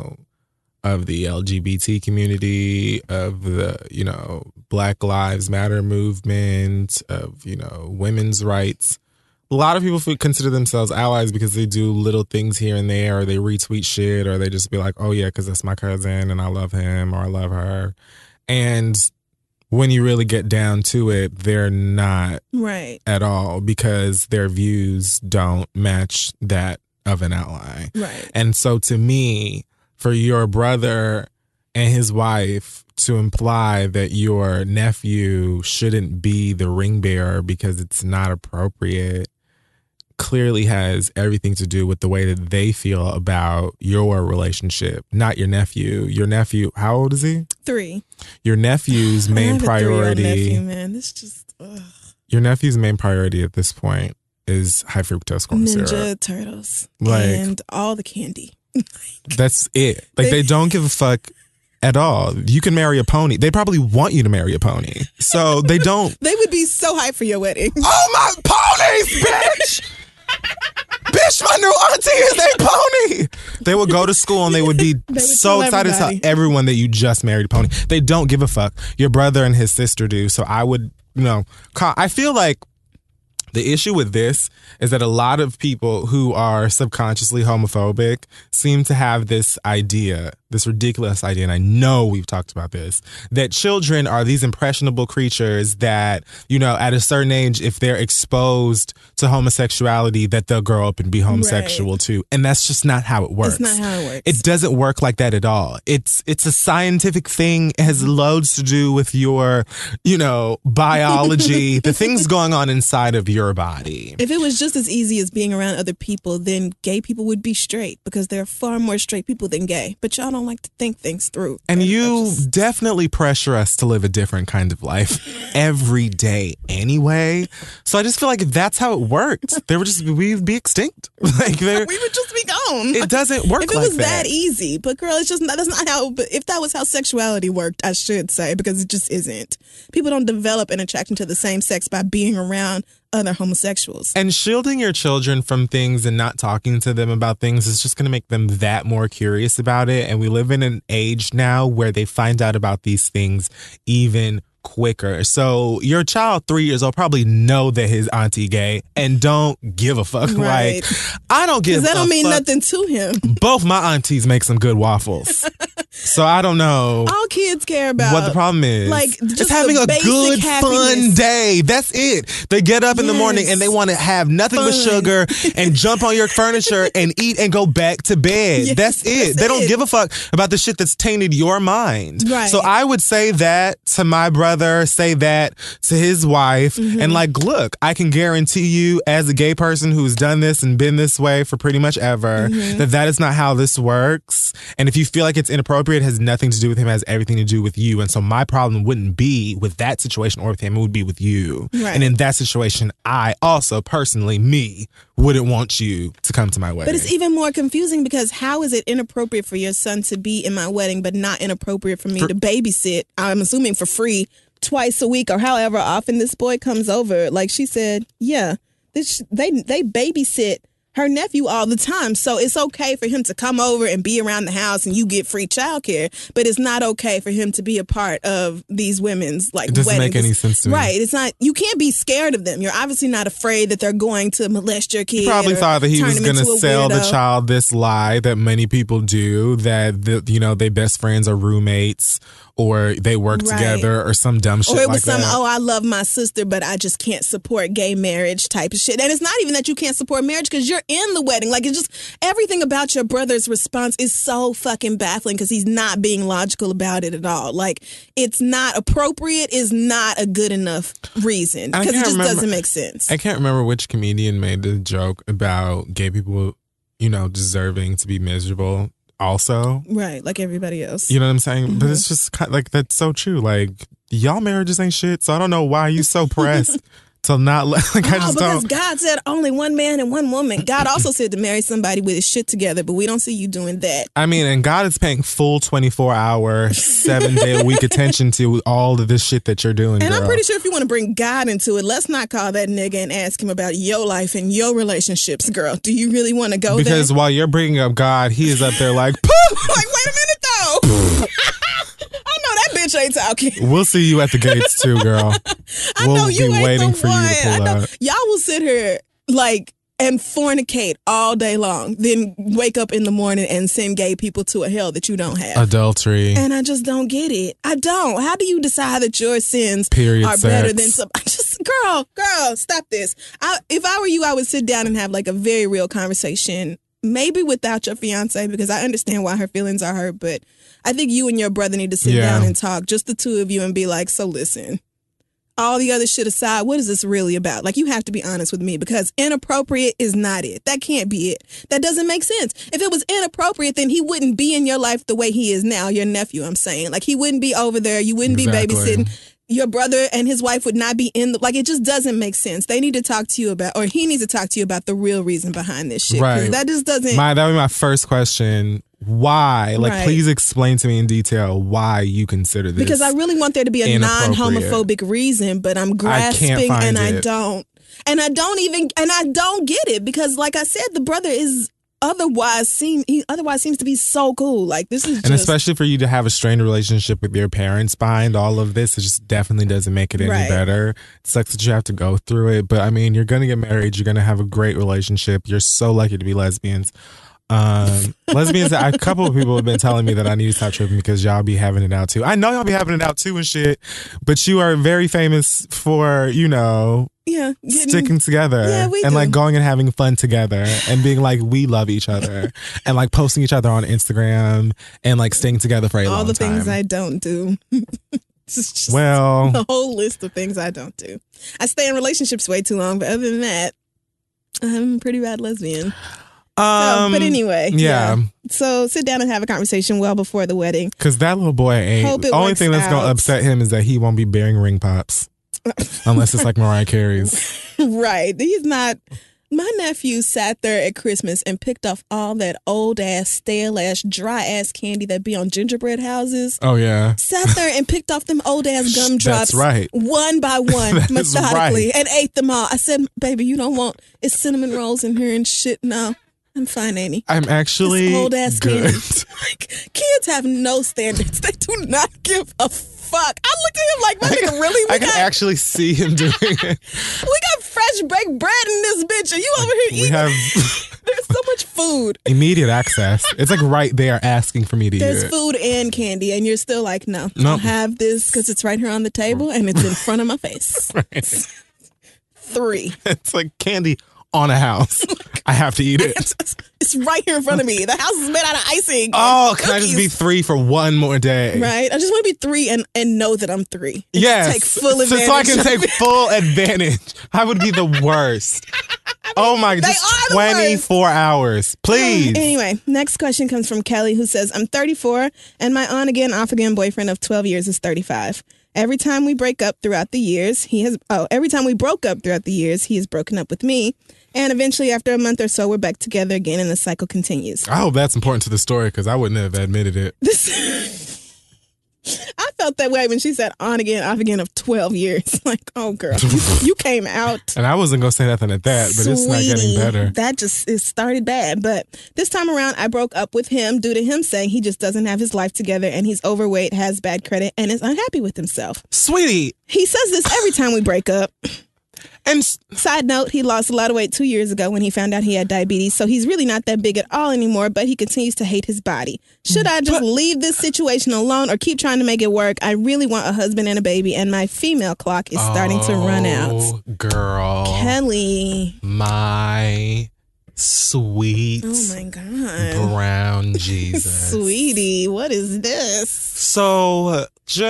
of the LGBT community, of the, Black Lives Matter movement, of, women's rights. A lot of people consider themselves allies because they do little things here and there, or they retweet shit, or they just be like, "Oh yeah, because that's my cousin and I love him or I love her." And when you really get down to it, they're not right at all, because their views don't match that of an ally. Right. And so to me, for your brother and his wife to imply that your nephew shouldn't be the ring bearer because it's not appropriate clearly has everything to do with the way that they feel about your relationship, not your nephew. Your nephew, how old is he? 3. Your nephew's main priority. Nephew, man. This just. Ugh. Your nephew's main priority at this point is high fructose corn syrup. Ninja Turtles. And all the candy. That's it. Like, they don't give a fuck at all. You can marry a pony. They probably want you to marry a pony. So they don't. They would be so hyped for your wedding. Oh, my ponies, bitch! Bitch, my new auntie is a pony. They would go to school and they would be so excited to tell everyone that you just married a pony. They don't give a fuck. Your brother and his sister do. So I would, I feel like the issue with this is that a lot of people who are subconsciously homophobic seem to have this idea, this ridiculous idea, and I know we've talked about this, that children are these impressionable creatures that, at a certain age, if they're exposed to homosexuality, that they'll grow up and be homosexual too. And that's just not how it works. It's not how it works. It doesn't work like that at all. It's a scientific thing. It has loads to do with your, biology, the things going on inside of your body. If it was just as easy as being around other people, then gay people would be straight, because there are far more straight people than gay. But y'all don't like to think things through. And you definitely pressure us to live a different kind of life every day anyway. So I just feel like if that's how it worked, we'd be extinct. We would just be gone. It doesn't work like that. If it was that easy. But girl, that's not how, but if that was how sexuality worked, I should say, because it just isn't. People don't develop an attraction to the same sex by being around other homosexuals. And shielding your children from things and not talking to them about things is just going to make them that more curious about it. And we live in an age now where they find out about these things even quicker. So your child, 3 years old, probably know that his auntie gay and don't give a fuck. Right. Like, I don't give a fuck. Because that don't mean nothing to him. Both my aunties make some good waffles. So I don't know. All kids care about what the problem is. Like, just it's having a good, happiness. Fun day. That's it. They get up in the morning and they want to have nothing but sugar and jump on your furniture and eat and go back to bed. Yes, that's it. They don't give a fuck about the shit that's tainted your mind. Right. So I would say that to my brother, say that to his wife, and like, look, I can guarantee you as a gay person who's done this and been this way for pretty much ever, that is not how this works. And if you feel like it's inappropriate, it has nothing to do with him, it has everything to do with you. And so my problem wouldn't be with that situation or with him, it would be with you. Right. And in that situation, I also personally, wouldn't want you to come to my wedding. But it's even more confusing, because how is it inappropriate for your son to be in my wedding, but not inappropriate for me to babysit, I'm assuming for free, twice a week or however often this boy comes over? Like she said, they babysit her nephew all the time. So it's okay for him to come over and be around the house and you get free childcare, but it's not okay for him to be a part of these women's weddings. It doesn't make any sense to me. Right. It's not, you can't be scared of them. You're obviously not afraid that they're going to molest your kid. He probably thought that he was going to sell the child this lie that many people do, that they best friends are roommates or they work together or some dumb shit like that. Or it was I love my sister, but I just can't support gay marriage type of shit. And it's not even that you can't support marriage, because you're in the wedding. Like, it's just everything about your brother's response is so fucking baffling, because he's not being logical about it at all. Like, it's not appropriate is not a good enough reason, because it just doesn't make sense. I can't remember which comedian made the joke about gay people, deserving to be miserable also. Right, like everybody else. You know what I'm saying? But it's just kind of like, that's so true. Like, y'all marriages ain't shit, so I don't know why you so pressed to not because God said only one man and one woman. God also said to marry somebody with his shit together, but we don't see you doing that. I mean, and God is paying full 24-hour, 7-day-a-week attention to all of this shit that you're doing, And girl. I'm pretty sure if you want to bring God into it, let's not call that nigga and ask him about your life and your relationships, girl. Do you really want to go there? Because while you're bringing up God, he is up there like, like, wait a minute, though. I know that bitch ain't talking. We'll see you at the gates too, girl. We'll be waiting for you to pull up. Y'all will sit here and fornicate all day long, then wake up in the morning and send gay people to a hell that you don't have. Adultery. And I just don't get it. I don't. How do you decide that your sins are better than some? Girl, stop this. If I were you, I would sit down and have a very real conversation. Maybe without your fiance, because I understand why her feelings are hurt, but I think you and your brother need to sit down and talk, just the two of you, and be like, so listen, all the other shit aside, what is this really about? You have to be honest with me, because inappropriate is not it. That can't be it. That doesn't make sense. If it was inappropriate, then he wouldn't be in your life the way he is now, your nephew, I'm saying. He wouldn't be over there. You wouldn't be babysitting. your brother and his wife would not be in the, like, it just doesn't make sense. They need to talk to you about, or he needs to talk to you about the real reason behind this shit. Right. That just doesn't. That would be my first question. Why? Like, please explain to me in detail why you consider this. Because I really want there to be a non-homophobic reason, but I'm grasping and I don't. And I don't get it because, like I said, the brother is otherwise seems to be so cool. Like, this is just, and especially for you to have a strained relationship with your parents behind all of this, it just definitely doesn't make it any better. It sucks that you have to go through it, but I mean, you're gonna get married, you're gonna have a great relationship. You're so lucky to be lesbians. Lesbians, a couple of people have been telling me that I need to stop tripping because y'all be having it out too. I know y'all be having it out too and shit, but you are very famous for, sticking together and like going and having fun together and being like, we love each other and like posting each other on Instagram and like staying together for a long time. All the things I don't do. Well, the whole list of things I don't do. I stay in relationships way too long, but other than that, I'm a pretty bad lesbian. But anyway, So sit down and have a conversation well before the wedding. Because that little boy ain't. The only thing that's going to upset him is that he won't be bearing ring pops. Unless it's like Mariah Carey's. Right. He's not. My nephew sat there at Christmas and picked off all that old ass, stale ass, dry ass candy that be on gingerbread houses. Oh, yeah. Sat there and picked off them old ass gumdrops. That's right. One by one, methodically, and ate them all. I said, baby, you don't want, it's cinnamon rolls in here and shit. No. I'm fine, Annie. I'm actually old ass good. Like, kids have no standards. They do not give a fuck. I looked at him like, my nigga, really? I can actually see him doing it. We got fresh baked bread in this bitch, and you over here eating. There's so much food. Immediate access. It's like right there asking for me to eat it. There's food and candy, and you're still like, no. I'll have this because it's right here on the table, and it's in front of my face. Right. 3. It's like candy on a house. I have to eat it. It's right here in front of me. The house is made out of icing. Oh, can I just be 3 for one more day? Right. I just want to be 3 and know that I'm 3. Yes. Take full advantage. So I can take full advantage. I would be the worst. I mean, just 24 hours. Please. Anyway, next question comes from Kelly, who says, I'm 34 and my on again, off again boyfriend of 12 years is 35. Every time we broke up throughout the years, he has broken up with me. And eventually, after a month or so, we're back together again and the cycle continues. I hope that's important to the story because I wouldn't have admitted it. I felt that way when she said on again, off again of 12 years. Like, oh, girl, you came out. And I wasn't going to say nothing at that, but it's not getting better. That it started bad. But this time around, I broke up with him due to him saying he just doesn't have his life together and he's overweight, has bad credit, and is unhappy with himself. Sweetie. He says this every time we break up. And side note, he lost a lot of weight 2 years ago when he found out he had diabetes. So he's really not that big at all anymore, but he continues to hate his body. Should I just leave this situation alone or keep trying to make it work? I really want a husband and a baby, and my female clock is starting to run out. Oh, girl. Kelly. My sweet. Oh, my God. Brown Jesus. Sweetie, what is this? So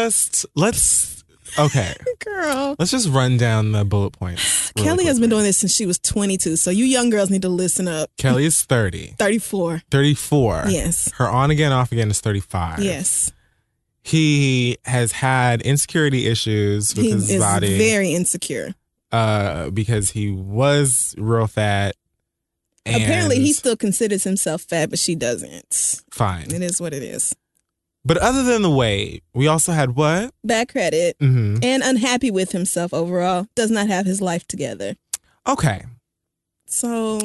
okay. Girl. Let's just run down the bullet points. Kelly has been doing this since she was 22, so you young girls need to listen up. Kelly is 30. 34. 34. Yes. Her on again, off again is 35. Yes. He has had insecurity issues with his body. He is very insecure. Because he was real fat. And apparently, he still considers himself fat, but she doesn't. Fine. It is what it is. But other than the weight, we also had what? Bad credit. Mm-hmm. And unhappy with himself overall. Does not have his life together. Okay. So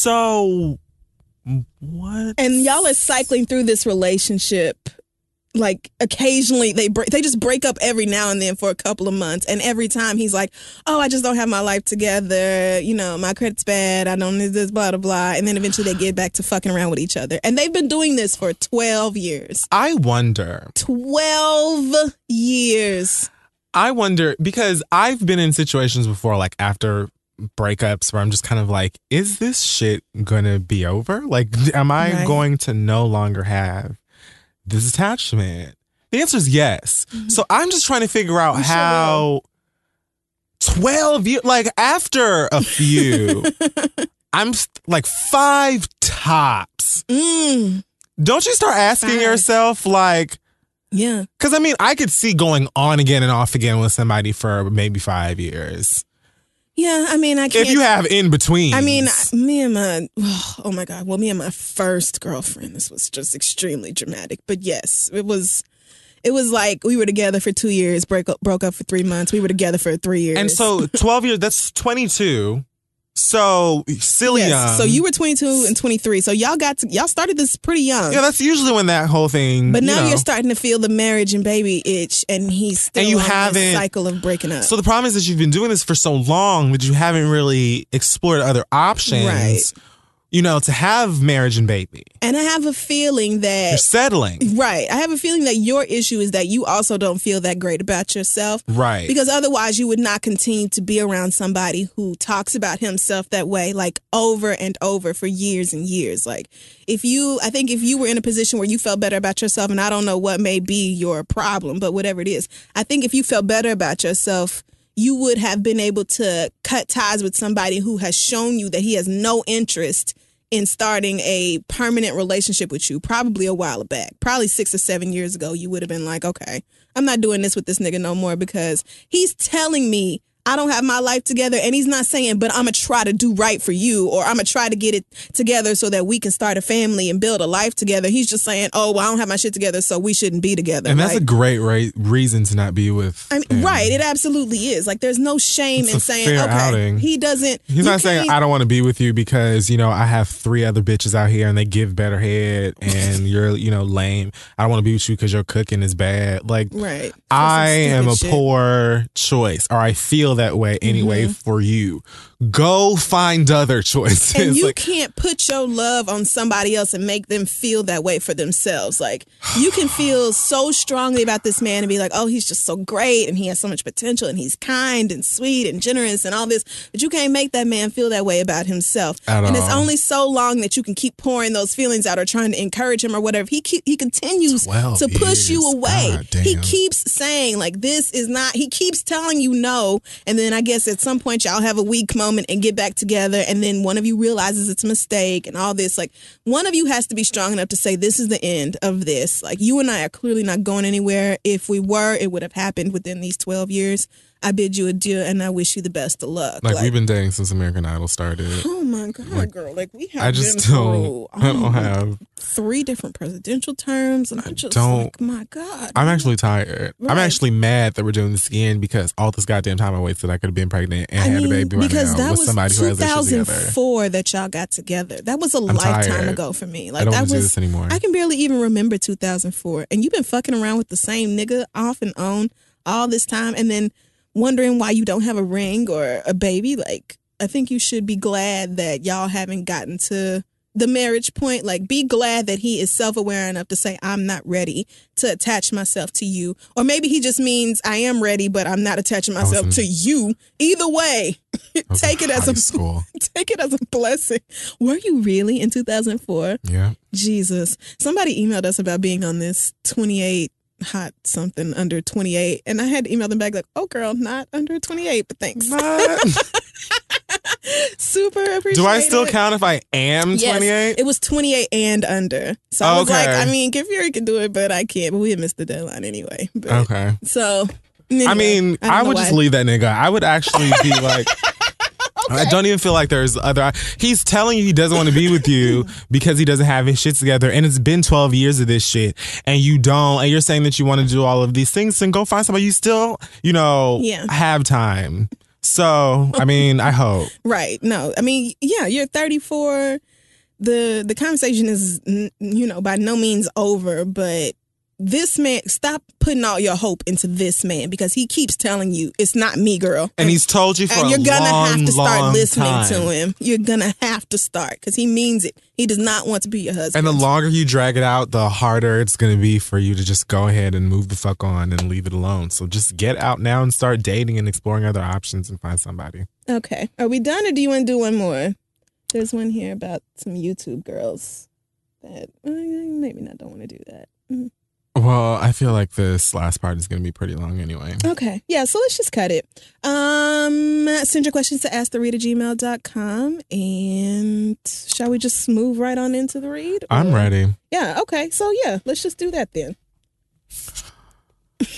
what? And y'all are cycling through this relationship. Like, occasionally, they just break up every now and then for a couple of months. And every time he's like, oh, I just don't have my life together. You know, my credit's bad. I don't need this, blah, blah, blah. And then eventually they get back to fucking around with each other. And they've been doing this for 12 years. I wonder. 12 years. I wonder, because I've been in situations before, like after breakups, where I'm just kind of like, is this shit gonna be over? Like, am I going to no longer have this attachment? The answer is yes. Mm-hmm. So I'm just trying to figure out how 12 years, like after a few, I'm like 5 tops. Don't you start asking yourself, like, Yeah. Because, I mean, I could see going on again and off again with somebody for maybe 5 years. Yeah, I mean, I can't. If you have in between. I mean, me and my first girlfriend, this was just extremely dramatic. But yes, it was like we were together for 2 years, broke up for 3 months. We were together for 3 years. And so 12 years, that's 22. So silly young. So you were 22 and 23. So y'all started this pretty young. Yeah, that's usually when that whole thing. But now you're starting to feel the marriage and baby itch, and he's still on this cycle of breaking up. So the problem is that you've been doing this for so long that you haven't really explored other options. Right. To have marriage and baby. And I have a feeling that... You're settling. Right. I have a feeling that your issue is that you also don't feel that great about yourself. Right. Because otherwise you would not continue to be around somebody who talks about himself that way, like over and over for years and years. Like, I think if you were in a position where you felt better about yourself, and I don't know what may be your problem, but whatever it is, I think if you felt better about yourself, you would have been able to cut ties with somebody who has shown you that he has no interest in starting a permanent relationship with you, probably a while back, probably 6 or 7 years ago. You would have been like, okay, I'm not doing this with this nigga no more because he's telling me I don't have my life together, and he's not saying, but I'm going to try to do right for you, or I'm going to try to get it together so that we can start a family and build a life together. He's just saying, oh, well, I don't have my shit together, so we shouldn't be together. And that's a great reason to not be with him. Right, it absolutely is. Like, there's no shame in saying, okay, outing. He doesn't... He's not saying, I don't want to be with you because, I have 3 other bitches out here and they give better head and you're, lame. I don't want to be with you because your cooking is bad. Like, right. I am a poor choice, or I feel that way anyway for you. Go find other choices. And you can't put your love on somebody else and make them feel that way for themselves. Like, you can feel so strongly about this man and be like, oh, he's just so great and he has so much potential and he's kind and sweet and generous and all this, but you can't make that man feel that way about himself. And it's only so long that you can keep pouring those feelings out or trying to encourage him or whatever. He continues to push you away. He keeps saying, like, this is not, he keeps telling you no, and then I guess at some point y'all have a weak moment and get back together, and then one of you realizes it's a mistake and all this. Like, one of you has to be strong enough to say, this is the end of this. Like, you and I are clearly not going anywhere. If we were, it would have happened within these 12 years. I bid you adieu, and I wish you the best of luck. Like we've been dating since American Idol started. Oh my God, girl! Like, we have. I don't have 3 different presidential terms, and I'm just like, my God. I'm actually tired. Right. I'm actually mad that we're doing this again because all this goddamn time I wasted, I could have been pregnant and had a baby right now with somebody who has issues together. 2004 that y'all got together. That was a lifetime ago for me. Like, I don't want to do this anymore. I can barely even remember 2004, and you've been fucking around with the same nigga off and on all this time, and then wondering why you don't have a ring or a baby. Like, I think you should be glad that y'all haven't gotten to the marriage point. Like, be glad that he is self-aware enough to say, I'm not ready to attach myself to you. Or maybe he just means I am ready, but I'm not attaching myself to you. Either way, take it as a blessing. Were you really in 2004? Yeah. Jesus. Somebody emailed us about being on this 28 hot something under 28, and I had to email them back like, oh girl, not under 28, but thanks. Super appreciate it. Do I still count if I am 28? Yes, it was 28 and under. So I was like, I mean, Kid Fury can do it, but I can't. But we had missed the deadline anyway. But, okay. So, anyway, I mean, I would just leave that nigga. I would actually be like, okay. I don't even feel like there's other. He's telling you he doesn't want to be with you because he doesn't have his shit together, and it's been 12 years of this shit, and you don't. And you're saying that you want to do all of these things, and go find somebody. You still, have time. So, I mean, I hope. Right. No, I mean, yeah, you're 34. The conversation is, by no means over, but this man, stop putting all your hope into this man because he keeps telling you it's not me, girl. And he's told you for a long, and you're gonna have to start listening time. to him. You're gonna have to start because he means it. He does not want to be your husband. And the longer you drag it out, the harder it's gonna be for you to just go ahead and move the fuck on and leave it alone. So just get out now and start dating and exploring other options and find somebody. Okay, are we done or do you want to do one more? There's one here about some YouTube girls that maybe not don't want to do that. Mm-hmm. Well, I feel like this last part is going to be pretty long anyway. Okay. Yeah, so let's just cut it. Send your questions to asktheread@gmail.com. And shall we just move right on into the read? I'm ready. Yeah, okay. So, yeah, let's just do that then.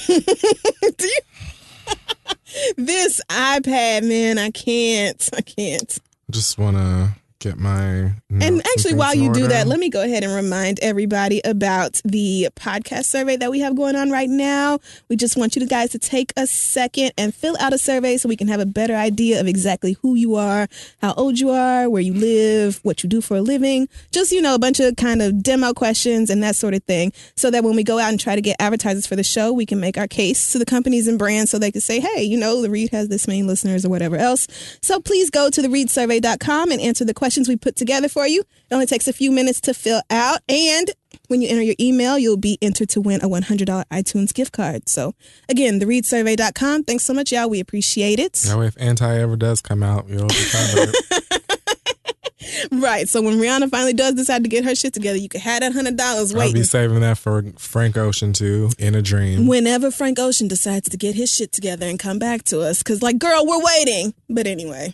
This iPad, man, I can't. Just want to get my... And actually, while you do that, let me go ahead and remind everybody about the podcast survey that we have going on right now. We just want you guys to take a second and fill out a survey so we can have a better idea of exactly who you are, how old you are, where you live, what you do for a living. Just, a bunch of kind of demo questions and that sort of thing, so that when we go out and try to get advertisers for the show, we can make our case to the companies and brands so they can say, hey, The Read has this many listeners or whatever else. So please go to thereadsurvey.com and answer the questions we put together for you. It only takes a few minutes to fill out, and when you enter your email, you'll be entered to win a $100 iTunes gift card. So again, thereadsurvey.com. Thanks so much, y'all. We appreciate it. That way, if Anti ever does come out, you'll be covered. Right. So when Rihanna finally does decide to get her shit together, you can have that $100 waiting. I'll be saving that for Frank Ocean too, in a dream. Whenever Frank Ocean decides to get his shit together and come back to us, because girl, we're waiting. But anyway.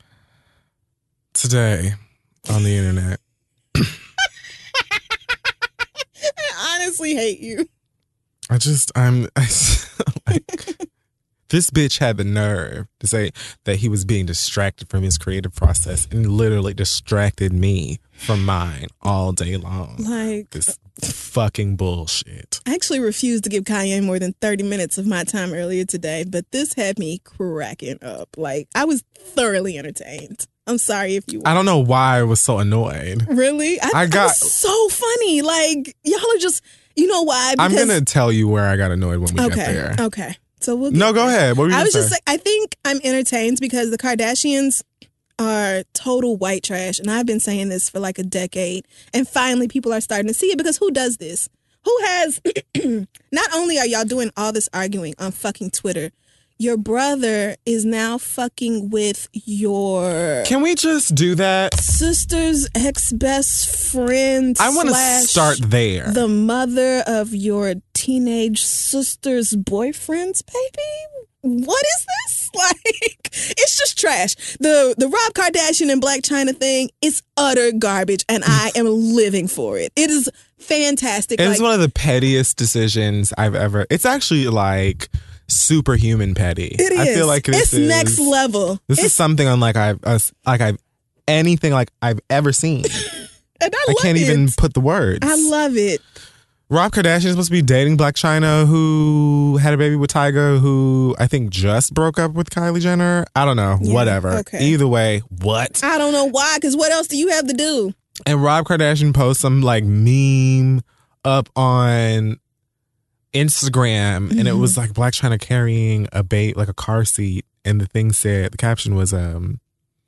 Today on the internet. I honestly hate you. This bitch had the nerve to say that he was being distracted from his creative process and literally distracted me from mine all day long. This fucking bullshit. I actually refused to give Kanye more than 30 minutes of my time earlier today, but this had me cracking up. I was thoroughly entertained. I'm sorry if you were. I don't know why I was so annoyed. Really? I got so funny. Y'all are just, you know why? Because I'm going to tell you where I got annoyed when we get there. Okay. So we'll go ahead. What were you I was just saying, I think I'm entertained because the Kardashians are total white trash. And I've been saying this for a decade. And finally people are starting to see it, because who does this? Who has, not only are y'all doing all this arguing on fucking Twitter, your brother is now fucking with your... Can we just do that? Sister's ex-best friend. I want to start there. The mother of your teenage sister's boyfriend's baby? What is this? It's just trash. The Rob Kardashian and Blac Chyna thing is utter garbage, and I am living for it. It is fantastic. It's one of the pettiest decisions I've ever... It's actually superhuman petty. It is. I feel like it's next level. This is something unlike I've ever seen. And I can't even put the words. I love it. Rob Kardashian is supposed to be dating Blac Chyna, who had a baby with Tyga, who I think just broke up with Kylie Jenner. I don't know. Yeah, whatever. Okay. Either way, what? I don't know why, because what else do you have to do? And Rob Kardashian posts some meme up on Instagram, and it was Blac Chyna carrying a car seat, and the caption was Blac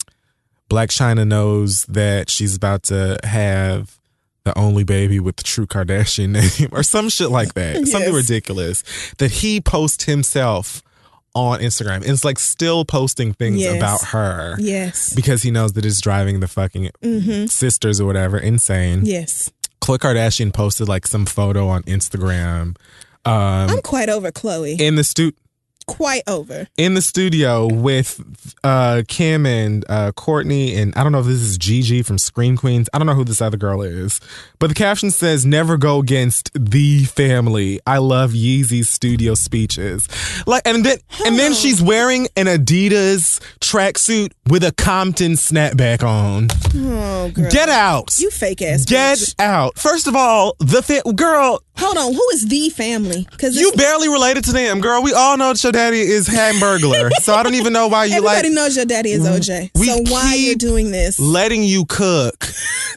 Chyna knows that she's about to have the only baby with the true Kardashian name, or some shit like that. Yes. Something ridiculous that he posts himself on Instagram. It's still posting things about her. Yes. Because he knows that it's driving the fucking sisters or whatever insane. Yes. Khloe Kardashian posted some photo on Instagram. I'm quite over Khloe. Quite over. In the studio with Kim and Courtney, and I don't know if this is Gigi from Scream Queens. I don't know who this other girl is. But the caption says, "Never go against the family. I love Yeezy's studio speeches." And then she's wearing an Adidas tracksuit with a Compton snapback on. Oh, girl. Get out. You fake ass Get bitch. out. First of all, girl. Hold on, who is the family? Because you barely related to them, girl. We all know that your daddy is Hamburglar, so I don't even know why you Everybody knows your daddy is OJ. So why are you doing this? Letting you cook,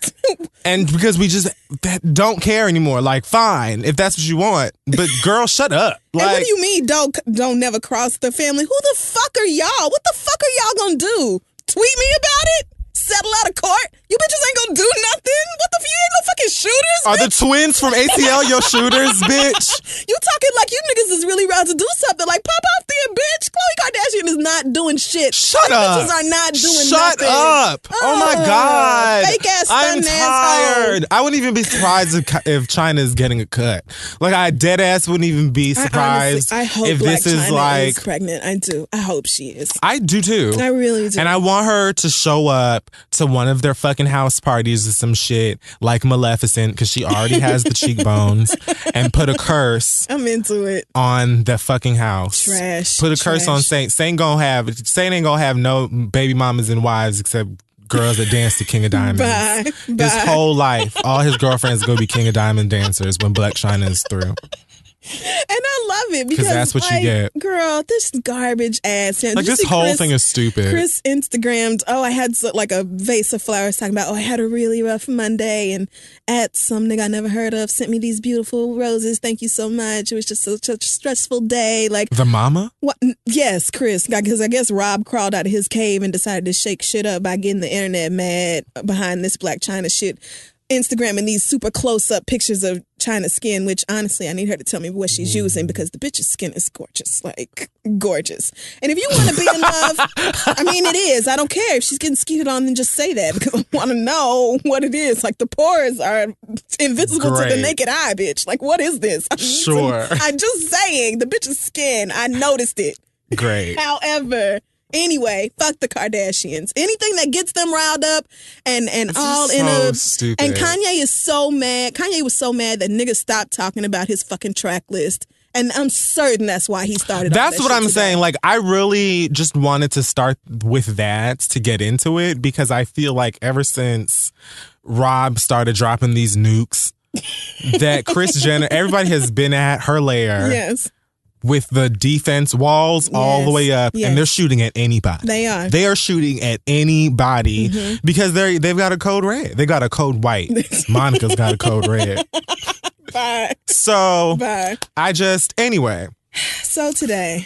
and because we just don't care anymore. Fine, if that's what you want, but girl, shut up. And what do you mean? Don't never cross the family? Who the fuck are y'all? What the fuck are y'all gonna do? Tweet me about it? Settle out of court? You bitches ain't gonna do nothing? What the fuck? You ain't no fucking shooters, Are bitch? the twins from ATL your shooters, bitch? You talking like you niggas is really about to do something. Pop off then, bitch. Khloe Kardashian is not doing shit. Shut up. Bitches are not doing Shut nothing. up. Oh my God. Fake ass I'm tired. asshole. I wouldn't even be surprised if China's getting a cut. I dead ass wouldn't even be surprised I hope if this is China is pregnant. I do. I hope she is. I do too. I really do. And I want her to show up to one of their fucking house parties or some shit like Maleficent, because she already has the cheekbones and put a curse. I'm into it. On the fucking house. Trash. Put a curse on Saint. Saint ain't gonna have no baby mamas and wives except girls that dance to King of Diamonds. Bye. His whole life, all his girlfriends are gonna be King of Diamond dancers when Blac Chyna is through. And I love it because that's what you get. Girl, this garbage ass. Like, this whole thing is stupid. Chris Instagrammed, I had like a vase of flowers talking about, I had a really rough Monday, and at some nigga I never heard of sent me these beautiful roses. Thank you so much. It was just such a stressful day. Like, the mama? What? Yes, Chris. Because I guess Rob crawled out of his cave and decided to shake shit up by getting the internet mad behind this Blac Chyna shit. Instagramming these super close-up pictures of Chyna's skin, which honestly, I need her to tell me what she's using because the bitch's skin is gorgeous. Like, gorgeous. And if you want to be in love, I mean, it is. I don't care if she's getting skeeted on, then just say that because I want to know what it is. Like, the pores are invisible to the naked eye, bitch. Like, what is this? Sure. I'm just saying, the bitch's skin, I noticed it. Great. However... Anyway, fuck the Kardashians. Anything that gets them riled up and all in a stupid. And Kanye is so mad. Kanye was so mad that niggas stopped talking about his fucking track list. And I'm certain that's why he started. That's what I'm saying. Like, I really just wanted to start with that to get into it because I feel like ever since Rob started dropping these nukes, that Kris Jenner, everybody has been at her lair. Yes. With the defense walls all the way up, and they're shooting at anybody. They are. They are shooting at anybody because they've got a code red. They got a code white. Monica's got a code red. Bye. So, Bye. Anyway. So today,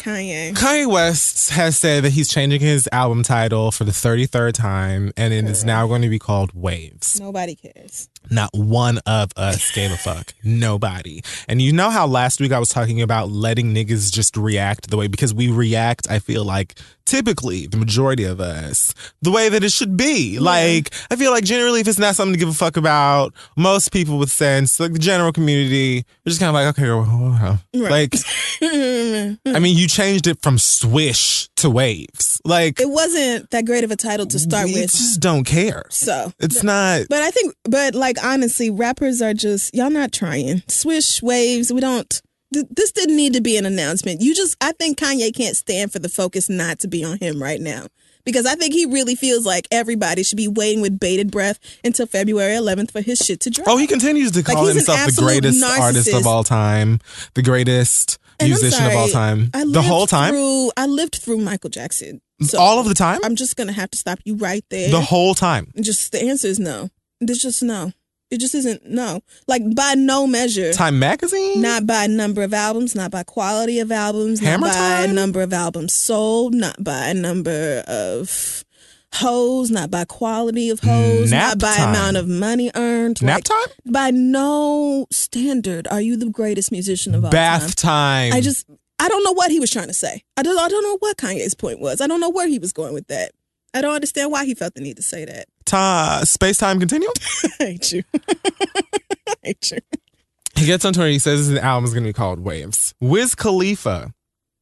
Kanye West has said that he's changing his album title for the 33rd time, and it is now going to be called Waves. Nobody cares. Not one of us gave a fuck. Nobody. And you know how last week I was talking about letting niggas just react the way, because we react, I feel like, typically, the majority of us, the way that it should be. Yeah. Like, I feel like generally if it's not something to give a fuck about, most people with sense, like the general community, we're just kind of like, okay, well, right. Like, I mean, you changed it from Swish to Waves. Like, it wasn't that great of a title to start with. Just don't care. So it's not. But I think, like, honestly, rappers are just, y'all not trying. Swish, Waves, we don't. This didn't need to be an announcement. I think Kanye can't stand for the focus not to be on him right now. Because I think he really feels like everybody should be waiting with bated breath until February 11th for his shit to drop. Oh, he continues to call himself the greatest artist of all time, the greatest musician of all time. The whole time? I lived through Michael Jackson. So all of the time? I'm just going to have to stop you right there. The whole time? Just the answer is no. There's just no. It just isn't, no. Like, by no measure. Time Magazine? Not by number of albums, not by quality of albums, Hammer not Time? by number of albums sold, not by number of hoes, not by quality of hoes, Nap not by Time. Amount of money earned. Nap Time? By no standard are you the greatest musician of all Bath Time. I don't know what he was trying to say. I don't know what Kanye's point was. I don't know where he was going with that. I don't understand why he felt the need to say that. Space-Time Continuum? I hate you. I hate you. He gets on tour and he says his album is going to be called Waves. Wiz Khalifa.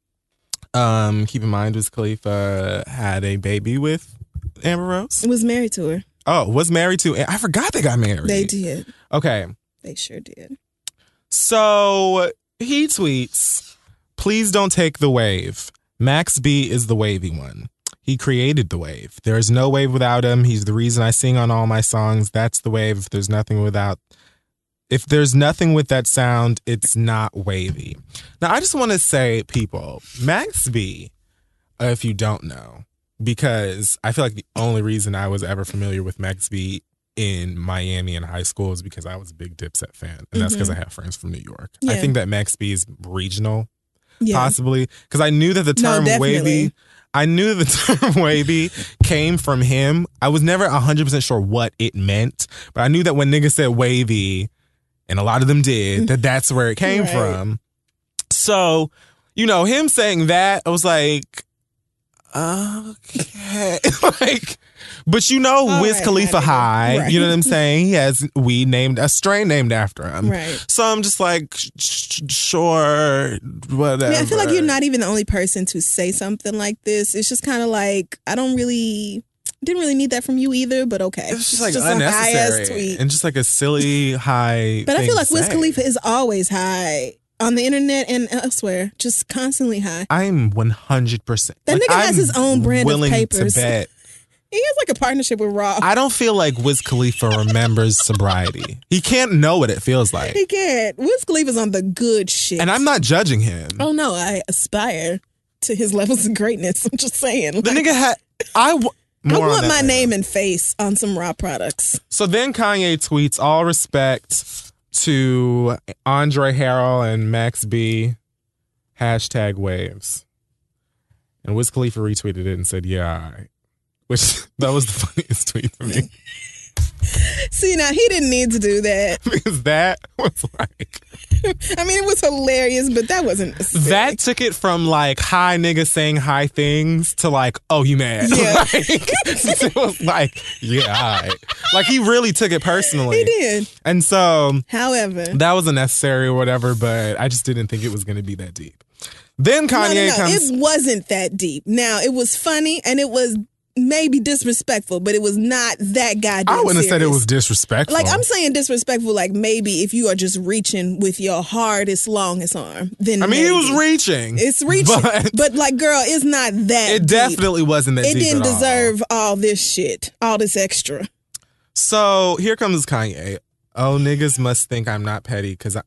Keep in mind, Wiz Khalifa had a baby with Amber Rose. Was married to her. Oh, was married to. I forgot they got married. They did. Okay. They sure did. So he tweets, "Please don't take the wave. Max B is the wavy one. He created the wave. There is no wave without him. He's the reason I sing on all my songs. That's the wave. If there's nothing with that sound, it's not wavy." Now, I just want to say, people, Max B, if you don't know, because I feel like the only reason I was ever familiar with Max B in Miami in high school is because I was a big Dipset fan. And that's because I have friends from New York. Yeah. I think that Max B is regional, possibly, because I knew that the term wavy... I knew the term wavy came from him. I was never 100% sure what it meant, but I knew that when niggas said wavy, and a lot of them did, that's where it came from. So, him saying that, I was like, okay. But Wiz Khalifa High, right. You know what I'm saying? He has a strain named after him. Right. So I'm just like, sure, whatever. I feel like you're not even the only person to say something like this. It's just kind of like, didn't really need that from you either, but okay. It's just like unnecessary. A tweet. And just like a silly high But I feel like Wiz say. Khalifa is always high on the internet and elsewhere, just constantly high. I'm 100%. That nigga has his own brand of papers. To bet. He has like a partnership with Raw. I don't feel like Wiz Khalifa remembers sobriety. He can't know what it feels like. He can't. Wiz Khalifa's on the good shit. And I'm not judging him. Oh no, I aspire to his levels of greatness. I'm just saying. The nigga had... I want my name and face on some Raw products. So then Kanye tweets, all respect to Andre Harrell and Max B, #waves. And Wiz Khalifa retweeted it and said, yeah, all right. Which, that was the funniest tweet for me. See, now, he didn't need to do that. Because that was like... I mean, it was hilarious, but that wasn't necessary. That took it from like, hi nigga saying hi things to like, oh, you mad? Yeah. Like, it was like, yeah, all right. Like, he really took it personally. He did. And so... However... that was unnecessary or whatever, but I just didn't think it was going to be that deep. Then Kanye comes... It wasn't that deep. Now, it was funny and it was... maybe disrespectful, but it was not that goddamn I wouldn't serious. have said it was disrespectful. Like, I'm saying disrespectful, like maybe if you are just reaching with your hardest, longest arm, then I mean, he was reaching. It's reaching. But like, girl, it's not that It deep. Definitely wasn't that deep. It didn't at all. deserve all this shit, all this extra. So here comes Kanye. Oh, niggas must think I'm not petty because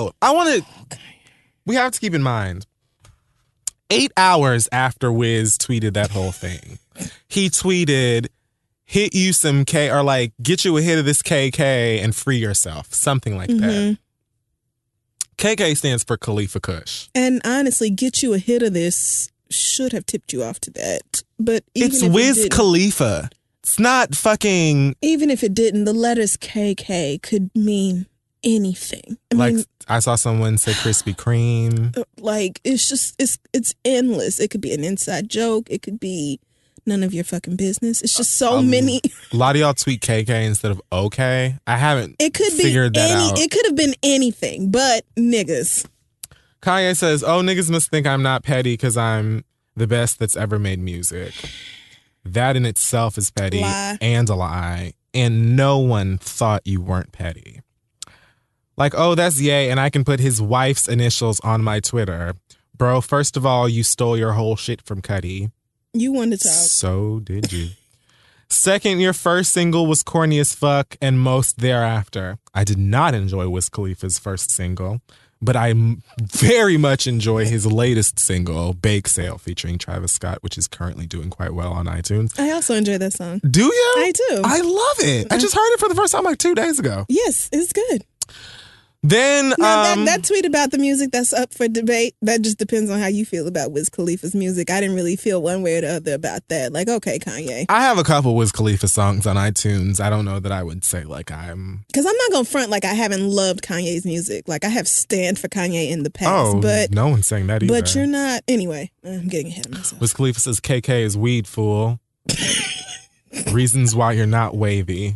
we have to keep in mind, 8 hours after Wiz tweeted that whole thing, he tweeted, hit you some K, or like, get you a hit of this KK and free yourself. Something like that. KK stands for Khalifa Kush. And honestly, get you a hit of this should have tipped you off to that. But even it's if Wiz Khalifa. It's not fucking... Even if it didn't, the letters KK could mean anything. I mean, I saw someone say Krispy Kreme. Like, it's just, it's endless. It could be an inside joke. It could be none of your fucking business. It's just so many. A lot of y'all tweet KK instead of OK. I haven't figured that out. It could have been anything, but niggas. Kanye says, oh, niggas must think I'm not petty because I'm the best that's ever made music. That in itself is petty and a lie. And no one thought you weren't petty. Like, oh, that's yay, and I can put his wife's initials on my Twitter. Bro, first of all, you stole your whole shit from Cudi. You wanted to talk. So did you. Second, your first single was corny as fuck, and most thereafter. I did not enjoy Wiz Khalifa's first single, but I very much enjoy his latest single, Bake Sale, featuring Travis Scott, which is currently doing quite well on iTunes. I also enjoy that song. Do you? I do. I love it. I just heard it for the first time like 2 days ago. Yes, it's good. Then that tweet about the music that's up for debate, that just depends on how you feel about Wiz Khalifa's music. I didn't really feel one way or the other about that. Like, okay, Kanye. I have a couple Wiz Khalifa songs on iTunes. I don't know that I would say like I'm... Because I'm not going to front like I haven't loved Kanye's music. Like, I have stand for Kanye in the past. Oh, but no one's saying that either. But you're not... Anyway, I'm getting ahead of myself. Wiz Khalifa says KK is weed, fool. Reasons why you're not wavy.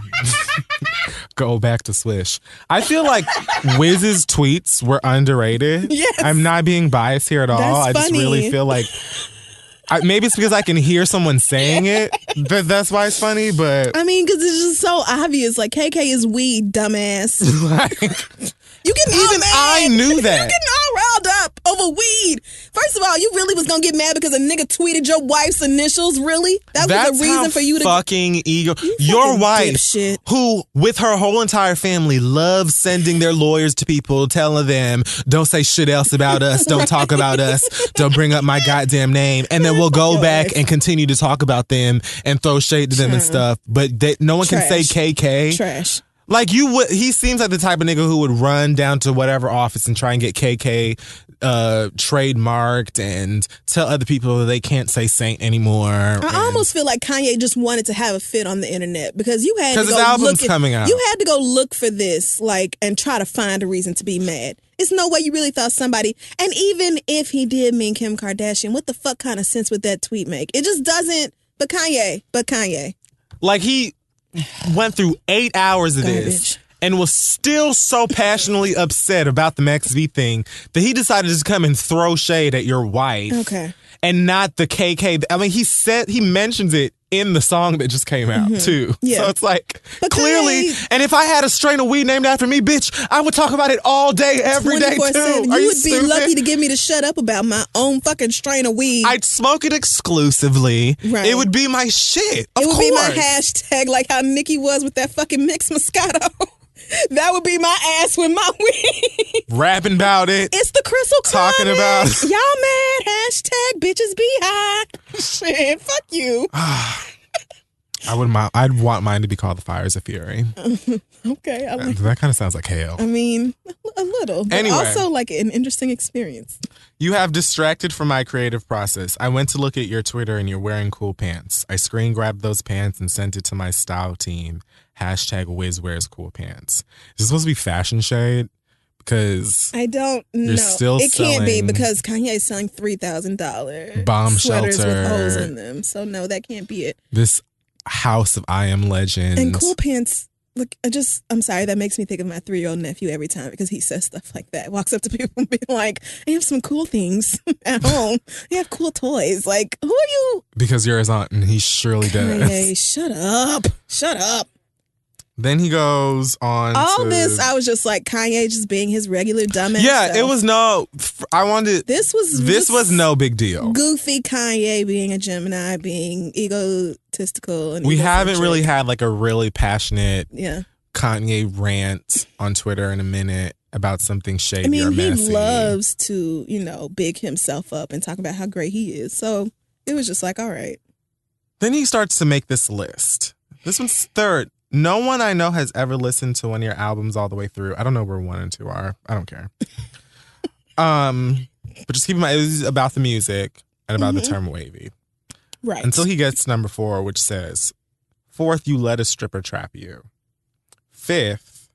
Go back to Swish. I feel like Wiz's tweets were underrated. Yes. I'm not being biased here at all. That's I just funny. really feel like maybe it's because I can hear someone saying it. That's why it's funny, but I mean, because it's just so obvious. Like, KK is weed, dumbass. You getting even I knew that. You getting all riled up over weed. First of all, you really was gonna get mad because a nigga tweeted your wife's initials. Really? That was a reason for you to fucking ego. fucking Your wife, dipshit. who with her whole entire family loves sending their lawyers to people, telling them, "Don't say shit else about us. Don't talk about us. Don't bring up my goddamn name." And then we'll go back and continue to talk about them and throw shade to them and stuff. But no one can say KK. Trash. Like you would, he seems like the type of nigga who would run down to whatever office and try and get KK trademarked and tell other people that they can't say Saint anymore. I almost feel like Kanye just wanted to have a fit on the internet because you had to his go album's coming out. You had to go look for this, like, and try to find a reason to be mad. It's no way you really thought somebody, and even if he did mean Kim Kardashian, what the fuck kind of sense would that tweet make? It just doesn't. But Kanye. Like he went through 8 hours of this and was still so passionately upset about the Max V thing that he decided to just come and throw shade at your wife. Okay. And not the KK. I mean, he mentions it in the song that just came out too. Yeah. So it's like, but clearly, and if I had a strain of weed named after me, bitch, I would talk about it all day, every day too. You would be lucky to get me to shut up about my own fucking strain of weed. I'd smoke it exclusively. Right. It would be my shit. Of course. It would be my hashtag, like how Nicki was with that fucking mixed Moscato. That would be my ass with my weed. Rapping about it. It's the Crystal Climate. Talking about it. Y'all mad. Hashtag bitches be high. Shit, fuck you. I'd want mine to be called The Fires of Fury. Okay. That kind of sounds like hell. I mean, a little. But anyway, also like an interesting experience. You have distracted from my creative process. I went to look at your Twitter and you're wearing cool pants. I screen grabbed those pants and sent it to my style team. Hashtag Wiz wears cool pants. Is this supposed to be fashion shade? Because I don't know. It can't be because Kanye is selling $3,000 bomb sweaters shelter with holes in them. So no, that can't be it. This house of I Am Legend. And cool pants. Look, I'm sorry, that makes me think of my 3-year-old nephew every time because he says stuff like that. Walks up to people and be like, I have some cool things at home. I have cool toys. Like, who are you? Because you're his aunt and he surely does. Kanye, shut up. Shut up. Then he goes on this, I was just like, Kanye just being his regular dumbass self. It was This was no big deal. Goofy Kanye being a Gemini, being egotistical. And we haven't really had like a really passionate Yeah. Kanye rant on Twitter in a minute about something shady or messy. He loves to, big himself up and talk about how great he is. So it was just like, all right. Then he starts to make this list. This one's third. No one I know has ever listened to one of your albums all the way through. I don't know where 1 and 2 are. I don't care. But just keep in mind, it was about the music and about the term wavy. Right. Until he gets number 4, which says, 4th, you let a stripper trap you. 5th.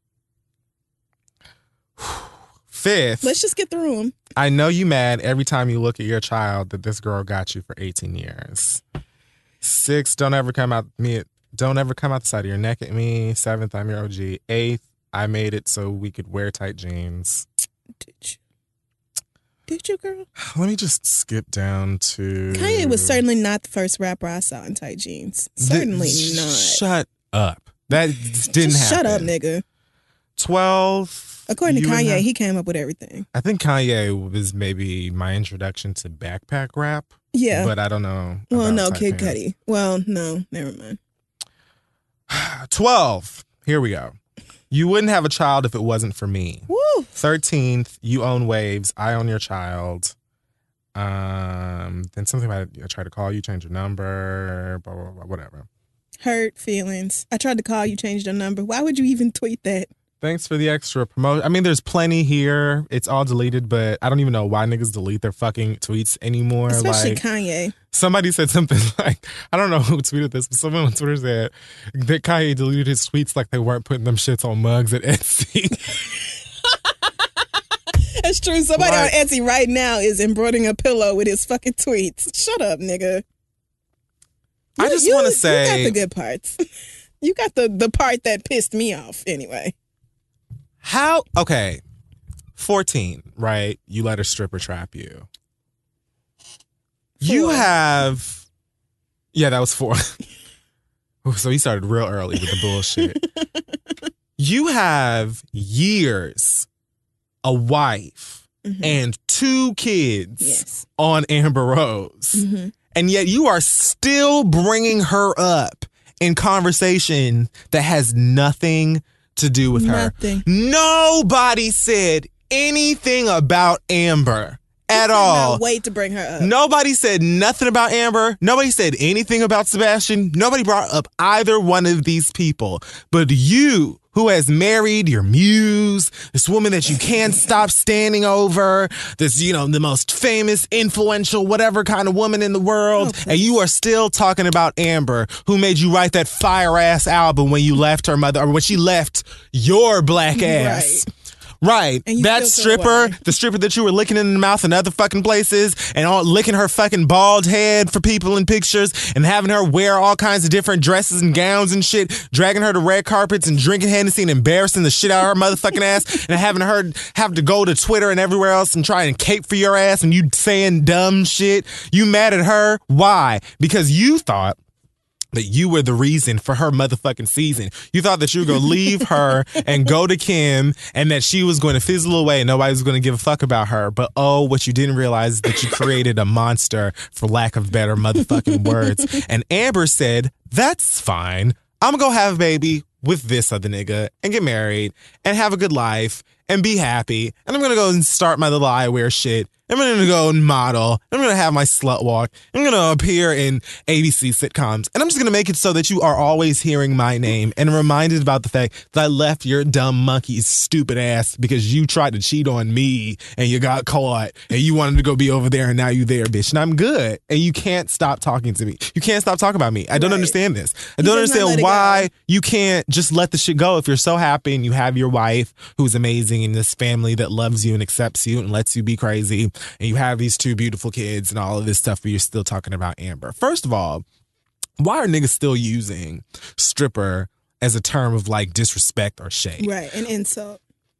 Let's just get through them. I know you mad every time you look at your child that this girl got you for 18 years. 6th, don't ever come out the side of your neck at me. 7th, I'm your OG. 8th, I made it so we could wear tight jeans. Did you, girl? Let me just skip down to... Kanye was certainly not the first rapper I saw in tight jeans. Certainly not. Shut up. That didn't happen. Shut up, nigga. 12... According to Kanye, he came up with everything. I think Kanye was maybe my introduction to backpack rap. Yeah. But I don't know. Well, no, Kid Cudi. Well, no, never mind. 12. Here we go. You wouldn't have a child if it wasn't for me. Woo. 13th. You own waves. I own your child. Then something about I tried to call you, change your number, blah, blah, blah, whatever. Hurt feelings. I tried to call you, changed your number. Why would you even tweet that? Thanks for the extra promotion. I mean, there's plenty here. It's all deleted, but I don't even know why niggas delete their fucking tweets anymore. Especially Kanye. Somebody said something like, I don't know who tweeted this, but someone on Twitter said that Kanye deleted his tweets like they weren't putting them shits on mugs at Etsy. That's true. Somebody on Etsy right now is embroidering a pillow with his fucking tweets. Shut up, nigga. I just want to say... You got the good parts. You got the part that pissed me off anyway. How? Okay. 14, right? You let a stripper trap you. 4. You have... Yeah, that was 4. So he started real early with the bullshit. You have years, a wife, and 2 kids on Amber Rose. Mm-hmm. And yet you are still bringing her up in conversation that has nothing to do with her. Nobody said anything about Amber at all. Wait to bring her up. Nobody said nothing about Amber. Nobody said anything about Sebastian. Nobody brought up either one of these people. But you, who has married your muse, this woman that you can't stop standing over, this, the most famous, influential, whatever kind of woman in the world, and you are still talking about Amber, who made you write that fire-ass album when you left her mother, or when she left your black ass. Right. That stripper, the stripper that you were licking in the mouth in other fucking places and all licking her fucking bald head for people in pictures and having her wear all kinds of different dresses and gowns and shit, dragging her to red carpets and drinking Hennessy and embarrassing the shit out of her motherfucking ass and having her have to go to Twitter and everywhere else and try and cape for your ass and you saying dumb shit. You mad at her? Why? Because you thought that you were the reason for her motherfucking season. You thought that you were going to leave her and go to Kim and that she was going to fizzle away and nobody was going to give a fuck about her. But what you didn't realize is that you created a monster, for lack of better motherfucking words. And Amber said, that's fine. I'm going to go have a baby with this other nigga and get married and have a good life and be happy. And I'm going to go and start my little eyewear shit. I'm going to go and model. I'm going to have my slut walk. I'm going to appear in ABC sitcoms. And I'm just going to make it so that you are always hearing my name and reminded about the fact that I left your dumb monkey's stupid ass because you tried to cheat on me and you got caught and you wanted to go be over there and now you there, bitch. And I'm good. And you can't stop talking to me. You can't stop talking about me. I don't understand this. I don't understand why you can't just let the shit go if you're so happy and you have your wife who's amazing and this family that loves you and accepts you and lets you be crazy. And you have these 2 beautiful kids and all of this stuff, but you're still talking about Amber. First of all, why are niggas still using stripper as a term of like disrespect or shade? Right, an insult.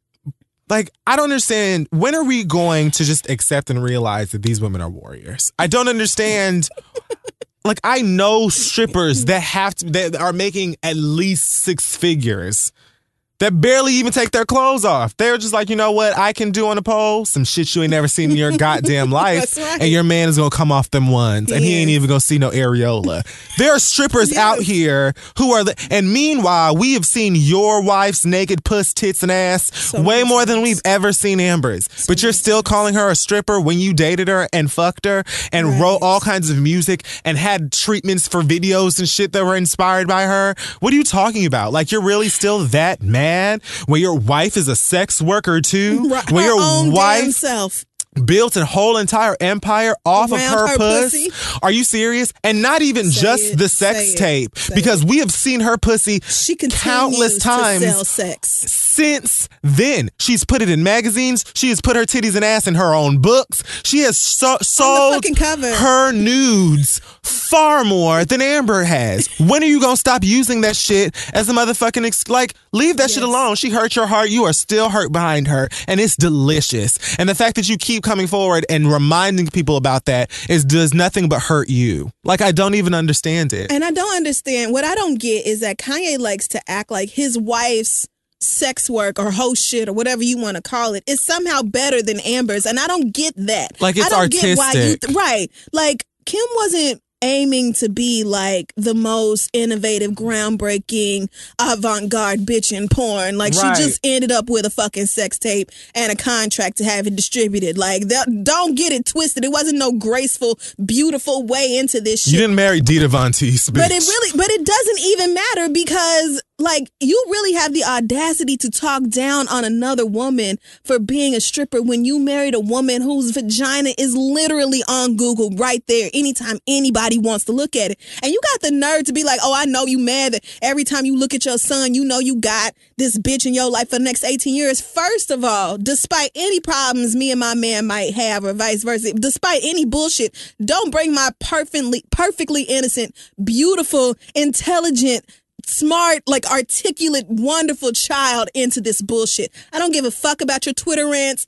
Like, I don't understand. When are we going to just accept and realize that these women are warriors? I don't understand. Like, I know strippers that are making at least 6 figures that barely even take their clothes off. They're just like, you know what I can do on a pole? Some shit you ain't never seen in your goddamn life. That's right. And your man is going to come off them ones. And he ain't even going to see no areola. There are strippers out here who are... and meanwhile, we have seen your wife's naked puss, tits, and ass way more than we've ever seen Amber's. But you're still calling her a stripper when you dated her and fucked her and wrote all kinds of music and had treatments for videos and shit that were inspired by her. What are you talking about? Like, you're really still that mad? Where your wife is a sex worker too? Right. Where your own wife self built a whole entire empire off of her pussy? Are you serious? And not even just the sex tape, because we have seen her pussy countless times to sell sex. Since then. She's put it in magazines. She has put her titties and ass in her own books. She has sold her nudes far more than Amber has. When are you gonna stop using that shit as a motherfucking leave that shit alone. She hurt your heart. You are still hurt behind her, and it's delicious. And the fact that you keep coming forward and reminding people about that does nothing but hurt you. Like, I don't even understand it. And I don't understand. What I don't get is that Kanye likes to act like his wife's sex work or host shit or whatever you want to call it is somehow better than Amber's. And I don't get that. Like, it's artistic. Right. Like, Kim wasn't aiming to be like the most innovative, groundbreaking, avant-garde bitch in porn. Like, she just ended up with a fucking sex tape and a contract to have it distributed. Like, don't get it twisted. It wasn't no graceful, beautiful way into this shit. You didn't marry Dita Von Teese, bitch. But it doesn't even matter because, like, you really have the audacity to talk down on another woman for being a stripper when you married a woman whose vagina is literally on Google right there anytime anybody wants to look at it. And you got the nerve to be like, oh, I know you mad that every time you look at your son, you know you got this bitch in your life for the next 18 years. First of all, despite any problems me and my man might have or vice versa, despite any bullshit, don't bring my perfectly innocent, beautiful, intelligent, smart, like, articulate, wonderful child into this bullshit. I don't give a fuck about your Twitter rants,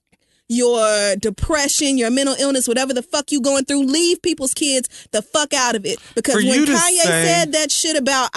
your depression, your mental illness, whatever the fuck you going through. Leave people's kids the fuck out of it. Because when Kanye said that shit about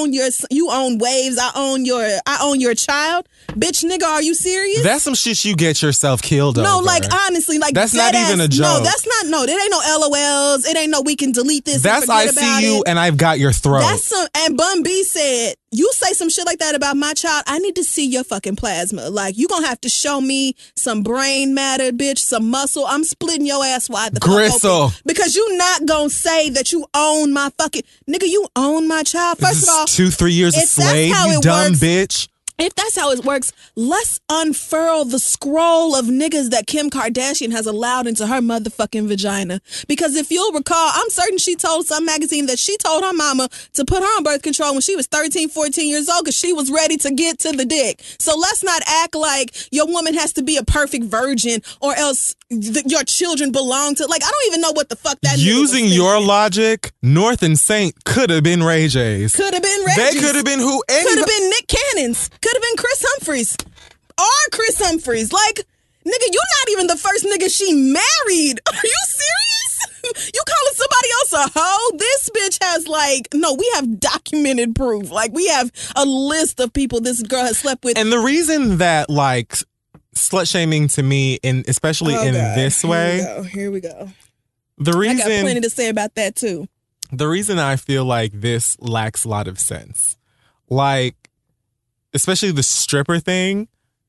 you own waves, I own your child, bitch nigga, are you serious? That's some shit you get yourself killed over. No, like, honestly, like, that's not even a joke. No, that's not. No, there ain't no LOLs. It ain't no we can delete this. That's I see you and I've got your throat. And Bun B said, you say some shit like that about my child, I need to see your fucking plasma. Like, you gonna have to show me some brain matter, bitch, some muscle. I'm splitting your ass wide the fuck open. Because you not gonna say that you own my fucking... Nigga, you own my child. First of all... 2-3 years a slave, you dumb bitch. If that's how it works, let's unfurl the scroll of niggas that Kim Kardashian has allowed into her motherfucking vagina. Because if you'll recall, I'm certain she told some magazine that she told her mama to put her on birth control when she was 13, 14 years old because she was ready to get to the dick. So let's not act like your woman has to be a perfect virgin or else your children belong to... Like, I don't even know what the fuck that is. Using your logic, North and Saint could have been Ray J's. Could have been Ray J's. They could have been who? Could have been Nick Cannon's. Could have been Chris Humphries. Or Chris Humphries. Like, nigga, you're not even the first nigga she married. Are you serious? You calling somebody else a hoe? This bitch has we have documented proof. Like, we have a list of people this girl has slept with. And the reason that slut shaming to me, especially this way. Here we go. The reason I got plenty to say about that too. The reason I feel like this lacks a lot of sense, like, especially the stripper thing,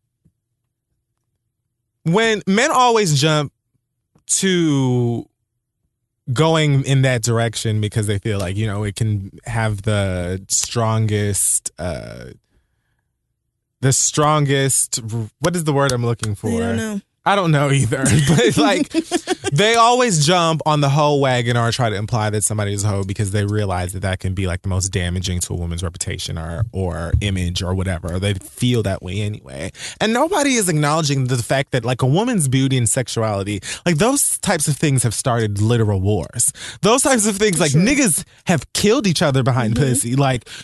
when men always jump to going in that direction because they feel like, it can have the strongest, what is the word I'm looking for? I don't know. I don't know either, but they always jump on the hoe wagon or try to imply that somebody's a hoe because they realize that can be the most damaging to a woman's reputation or image or whatever, or they feel that way anyway. And nobody is acknowledging the fact that a woman's beauty and sexuality, those types of things have started literal wars. Those types of things, niggas have killed each other behind pussy.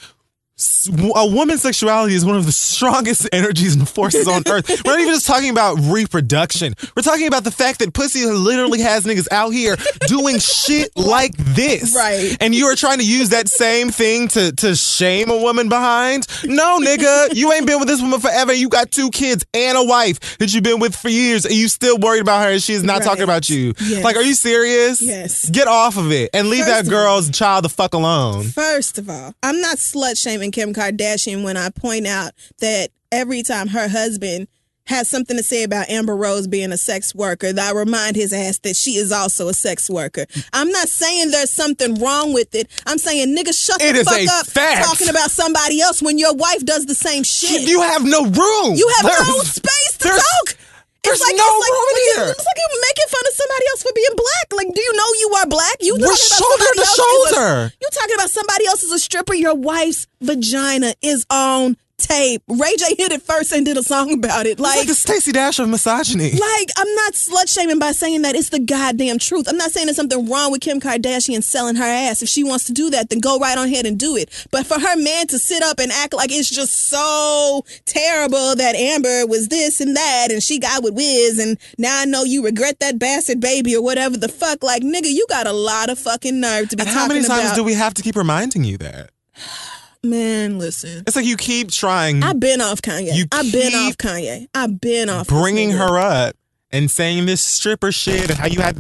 A woman's sexuality is one of the strongest energies and forces on earth. We're not even just talking about reproduction. We're talking about the fact that pussy literally has niggas out here doing shit like this. Right. And you are trying to use that same thing to shame a woman behind? No, nigga. You ain't been with this woman forever. You got 2 kids and a wife that you've been with for years, and you still worried about her and she is not talking about you. Yes. Are you serious? Yes. Get off of it and leave that girl's child the fuck alone. First of all, I'm not slut shaming Kim Kardashian when I point out that every time her husband has something to say about Amber Rose being a sex worker, that I remind his ass that she is also a sex worker. I'm not saying there's something wrong with it. I'm saying, nigga, shut the fuck up fact. Talking about somebody else when your wife does the same shit. You have no room. You have no space to talk. There's no room here. It's like you're making fun of somebody else for being black. Do you know you are black? We're shoulder to shoulder. You talking about somebody else as a stripper? Your wife's vagina is on tape. Ray J hit it first and did a song about it. Like the Stacey Dash of misogyny. I'm not slut shaming by saying that. It's the goddamn truth. I'm not saying there's something wrong with Kim Kardashian selling her ass. If she wants to do that, then go right on ahead and do it. But for her man to sit up and act like it's just so terrible that Amber was this and that and she got with Wiz and now I know you regret that bastard baby or whatever the fuck. Nigga, you got a lot of fucking nerve to be talking about. How many times do we have to keep reminding you that? Man, listen. It's you keep trying. I've been off Kanye. I've been off bringing her up and saying this stripper shit and how you had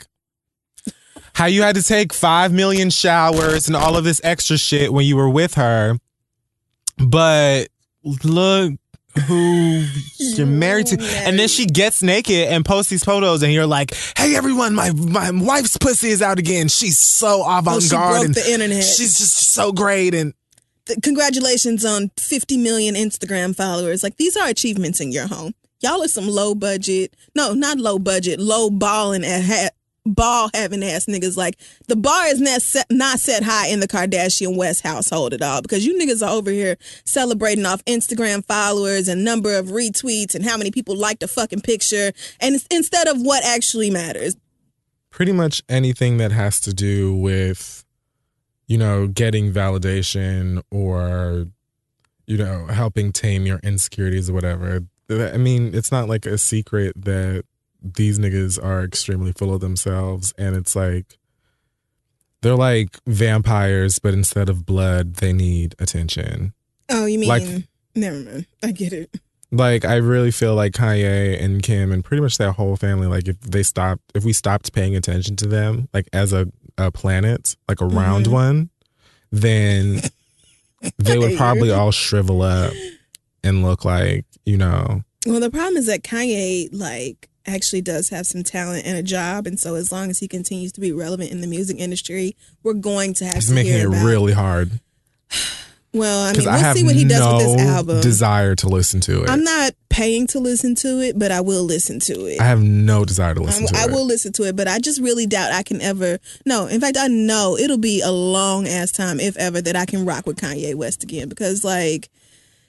to take 5 million showers and all of this extra shit when you were with her. But look who you're married to. And then she gets naked and posts these photos and you're like, hey everyone, my wife's pussy is out again. She's so avant-garde. She broke the internet. She's just so great and congratulations on 50 million Instagram followers. These are achievements in your home. Y'all are some low ball having ass niggas. The bar is not set high in the Kardashian West household at all because you niggas are over here celebrating off Instagram followers and number of retweets and how many people like the fucking picture and instead of what actually matters. Pretty much anything that has to do with getting validation or, helping tame your insecurities or whatever. I mean, it's not a secret that these niggas are extremely full of themselves and it's they're like vampires, but instead of blood, they need attention. Oh, you mean, never mind. I get it. I really feel like Kanye and Kim and pretty much that whole family, if we stopped paying attention to them, as a planet, a round one, then they would probably all shrivel up and look Well, the problem is that Kanye, actually does have some talent and a job, and so as long as he continues to be relevant in the music industry, we're going to have He's making it really hard. Well, I mean, we'll see what he does with this album. Desire to listen to it. I'm not paying to listen to it, but I will listen to it. I have no desire to listen to it. I will listen to it, but I just really doubt I can ever. No, in fact, I know it'll be a long ass time, if ever, that I can rock with Kanye West again because,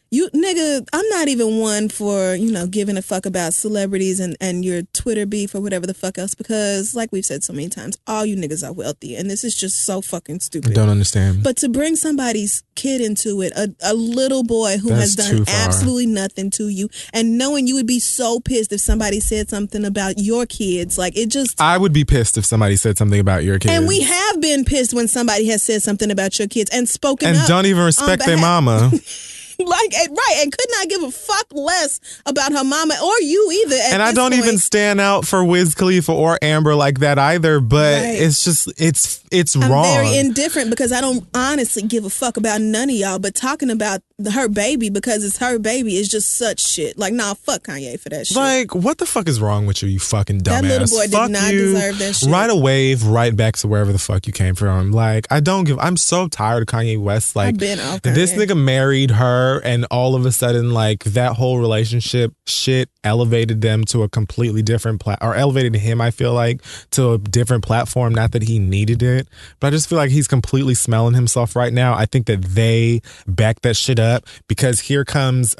You nigga, I'm not even one for, giving a fuck about celebrities and your Twitter beef or whatever the fuck else, because like we've said so many times, all you niggas are wealthy and this is just so fucking stupid. I don't understand. But to bring somebody's kid into it, a little boy who has done absolutely nothing to you, and knowing you would be so pissed if somebody said something about your kids, like it just... I would be pissed if somebody said something about your kids. And we have been pissed when somebody has said something about your kids and spoken up. And don't even respect their mama. Right, and could not give a fuck less about her mama or you either. And I don't even stand out for Wiz Khalifa or Amber like that either, but it's just, it's wrong. I'm very indifferent because I don't honestly give a fuck about none of y'all, but talking about her baby because it's her baby is just such shit. Like, nah, fuck Kanye for that shit. Like, what the fuck is wrong with you fucking dumbass? That little boy did not deserve that shit. Ride a wave right back to wherever the fuck you came from. Like, I'm so tired of Kanye West. Like, this nigga married her and all of a sudden, like, that whole relationship shit elevated them to a completely different or elevated him, I feel like, to a different platform. Not that he needed it, but I just feel like he's completely smelling himself right now. I think that they backed that shit up because here comes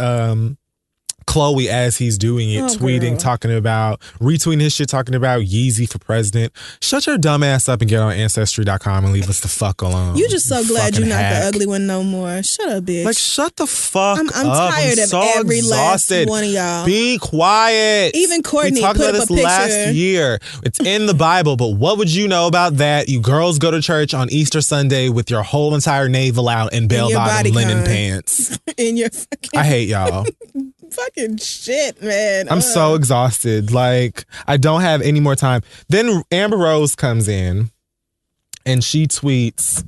Chloe as he's doing it, tweeting, retweeting his shit, talking about Yeezy for president. Shut your dumb ass up and get on Ancestry.com and leave us the fuck alone. You just so glad you're not the ugly one no more. Shut up, bitch. Like, shut the fuck up. I'm tired of every exhausted. last one of y'all. Be quiet. Even Courtney talked put about up this a picture last year. It's in the Bible, but what would you know about that? You girls go to church on Easter Sunday with your whole entire navel out and bell-bottom linen pants. In your fucking... I hate y'all. Fucking shit, man. I'm so exhausted. Like, I don't have any more time. Then Amber Rose comes in and she tweets.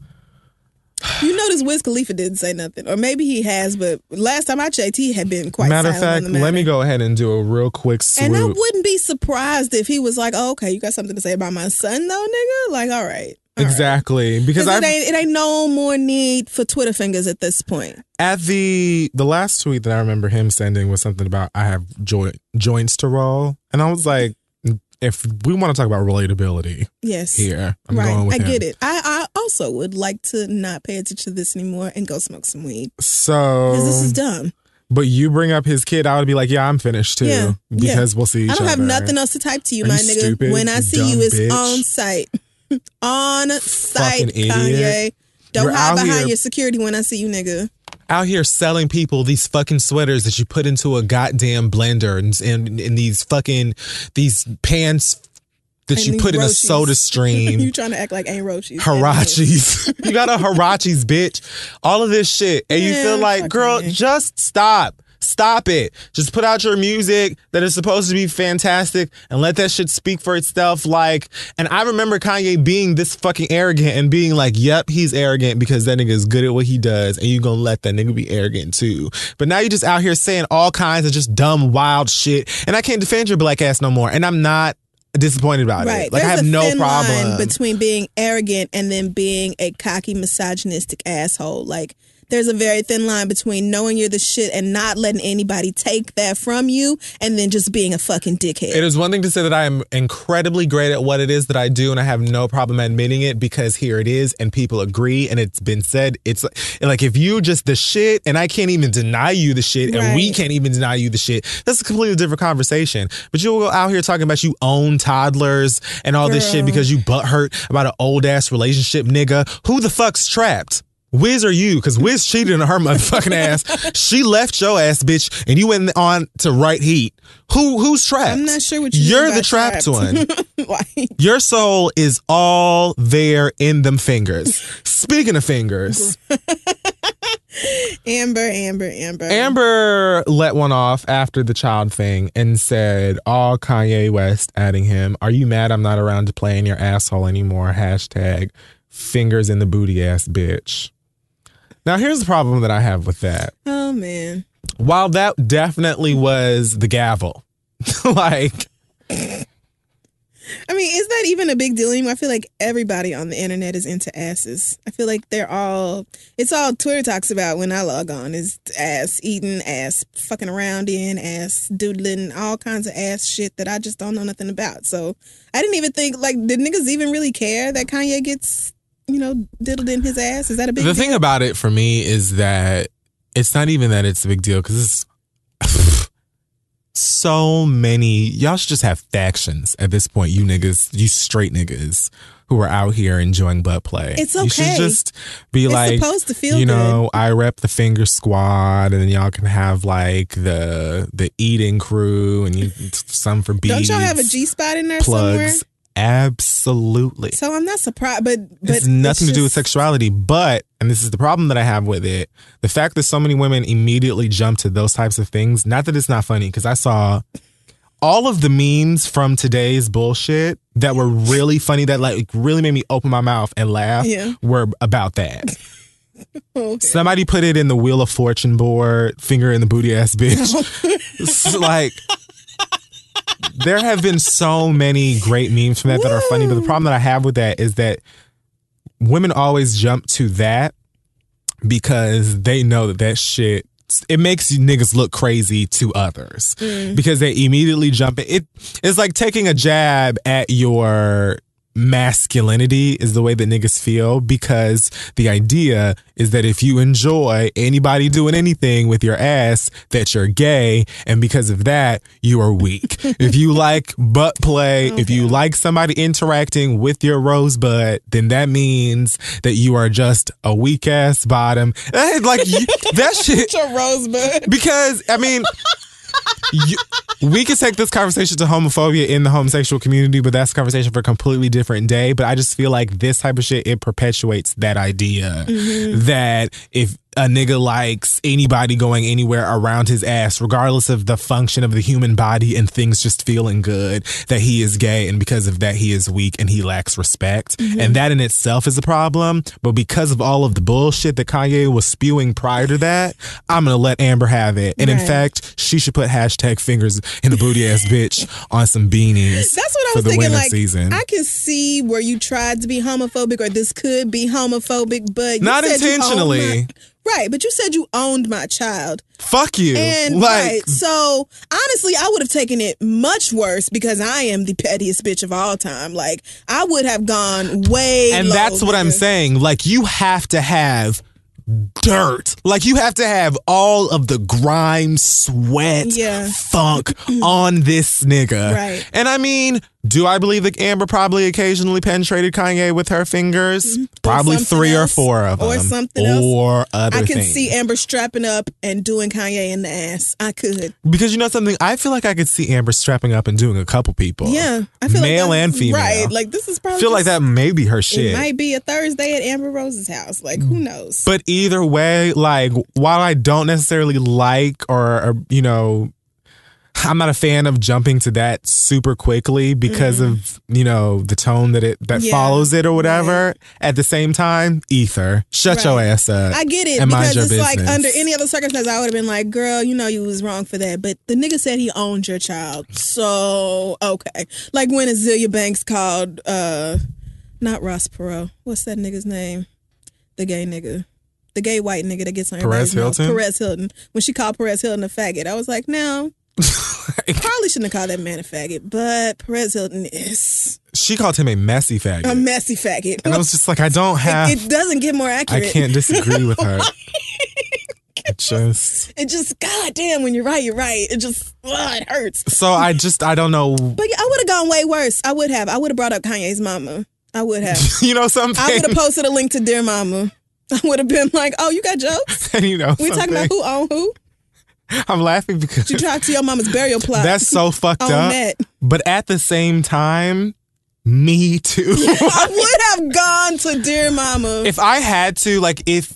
You notice Wiz Khalifa didn't say nothing. Or maybe he has, but last time I checked, he had been quite silent. Matter of fact, let me go ahead and do a real quick swoop. And I wouldn't be surprised if he was like, oh, okay, you got something to say about my son though, nigga? Like, all right. Exactly. Right. Because it ain't no more need for Twitter fingers at this point. At the last tweet that I remember him sending was something about I have joints to roll. And I was like, if we want to talk about relatability, yes, here I'm going with him. I get it. I also would like to not pay attention to this anymore and go smoke some weed. So because this is dumb. But you bring up his kid, I would be like, yeah, I'm finished too. Because we'll see each other. I don't have nothing else to type to you, my nigga. Stupid, when I see you, it's bitch. on site. On site, Fucking Kanye. idiot. Don't hide behind your security when I see you, nigga. Out here selling people these fucking sweaters that you put into a goddamn blender and these pants that you put in a soda stream. You trying to act like Ain't Rochi's. Harachis. You got a Harachis, bitch. All of this shit. And you feel like, girl, just stop. Stop it. Just put out your music that is supposed to be fantastic and let that shit speak for itself. Like, and I remember Kanye being this fucking arrogant and being like, yep, he's arrogant because that nigga is good at what he does and you gonna let that nigga be arrogant too. But now you just out here saying all kinds of just dumb, wild shit. And I can't defend your black ass no more. And I'm not disappointed about it. Like, I have no problem. Line between being arrogant and then being a cocky, misogynistic asshole. Like, there's a very thin line between knowing you're the shit and not letting anybody take that from you and then just being a fucking dickhead. It is one thing to say that I am incredibly great at what it is that I do and I have no problem admitting it because here it is and people agree and it's been said. It's like if you just the shit and I can't even deny you the shit and we can't even deny you the shit, that's a completely different conversation. But you'll go out here talking about you own toddlers and all this shit because you butthurt about an old ass relationship, nigga. Who the fuck's trapped? Wiz or you? Because Wiz cheated on her motherfucking ass. She left your ass, bitch, and you went on to Right Heat. Who's trapped? I'm not sure what you You're mean the trapped one. Your soul is all there in them fingers. Speaking of fingers. Amber. Amber let one off after the child thing and said, all Kanye West adding him, are you mad I'm not around to play in your asshole anymore? Hashtag fingers in the booty ass bitch. Now, here's the problem that I have with that. Oh, man. While that definitely was the gavel, like... I mean, is that even a big deal anymore? I feel like everybody on the internet is into asses. I feel like it's all Twitter talks about when I log on is ass eating, ass fucking around in, ass doodling, all kinds of ass shit that I just don't know nothing about. So I didn't even think, like, did niggas even really care that Kanye gets, diddled in his ass? Is that a big deal? The thing about it for me is that It's not even that it's a big deal because it's so many. Y'all should just have factions at this point. You niggas, you straight niggas who are out here enjoying butt play. It's okay. You should just be it's like, supposed to feel you know, good. I rep the finger squad, and then y'all can have like the eating crew, and some for beads. Don't y'all have a G-spot in there plugs. Somewhere? Absolutely. So I'm not surprised, but it's nothing to do with sexuality. But, and this is the problem that I have with it, the fact that so many women immediately jump to those types of things. Not that it's not funny, because I saw all of the memes from today's bullshit that were really funny, that like really made me open my mouth and laugh, were about that. Okay. Somebody put it in the Wheel of Fortune board, finger in the booty ass bitch. So, like, there have been so many great memes from that are funny, but the problem that I have with that is that women always jump to that because they know that shit, it makes you niggas look crazy to others because they immediately jump in. It's like taking a jab at your masculinity is the way that niggas feel, because the idea is that if you enjoy anybody doing anything with your ass, that you're gay, and because of that you are weak. If you like butt play, if you like somebody interacting with your rosebud, then that means that you are just a weak ass bottom. Like that shit. Your rosebud. Because I mean, we could take this conversation to homophobia in the homosexual community, but that's a conversation for a completely different day. But I just feel like this type of shit, it perpetuates that idea that if a nigga likes anybody going anywhere around his ass, regardless of the function of the human body and things just feeling good, that he is gay, and because of that he is weak and he lacks respect. And that in itself is a problem. But because of all of the bullshit that Kanye was spewing prior to that, I'm gonna let Amber have it. And in fact, she should put hashtag fingers in the booty ass bitch on some beanies. That's what I was thinking. Like, season. I can see where you tried to be homophobic, or this could be homophobic, but you not intentionally. Right, but you said you owned my child. Fuck you. And right, so honestly, I would have taken it much worse because I am the pettiest bitch of all time. Like, I would have gone way and low, that's what I'm saying. Like, you have to have dirt. Like, you have to have all of the grime, sweat, funk on this nigga. Right. And I mean, do I believe that Amber probably occasionally penetrated Kanye with her fingers? Probably 3 or 4 of them. Or something else. Or other things. I can see Amber strapping up and doing Kanye in the ass. I could. Because you know something? I feel like I could see Amber strapping up and doing a couple people. Yeah. I feel male like and female. Right. Like, this is probably. I feel like that may be her shit. It might be a Thursday at Amber Rose's house. Like, who knows? But either way, like, while I don't necessarily like or you know, I'm not a fan of jumping to that super quickly because of, you know, the tone that follows it or whatever. Right. At the same time, ether. Shut your ass up. I get it. And because mind it's your like business. under any other circumstance, I would have been like, girl, you know you was wrong for that. But the nigga said he owned your child. So, okay. Like when Azealia Banks called, not Ross Perot. What's that nigga's name? The gay nigga. The gay white nigga that gets on Perez Hilton? Perez Hilton. When she called Perez Hilton a faggot, I was like, no. Probably shouldn't have called that man a faggot, but Perez Hilton is. She called him a messy faggot. A messy faggot. And I was just like, I don't have. It doesn't get more accurate. I can't disagree with her. It just, goddamn, when you're right, you're right. It just, it hurts. So I don't know. But I would have gone way worse. I would have brought up Kanye's mama. I would have. You know something? I would have posted a link to Dear Mama. I would have been like, oh, you got jokes? And you know we talking about who owned who? I'm laughing because you tried to your mama's burial plot. That's so fucked up. That. But at the same time, me too. I would have gone to Dear Mama. If I had to, like, if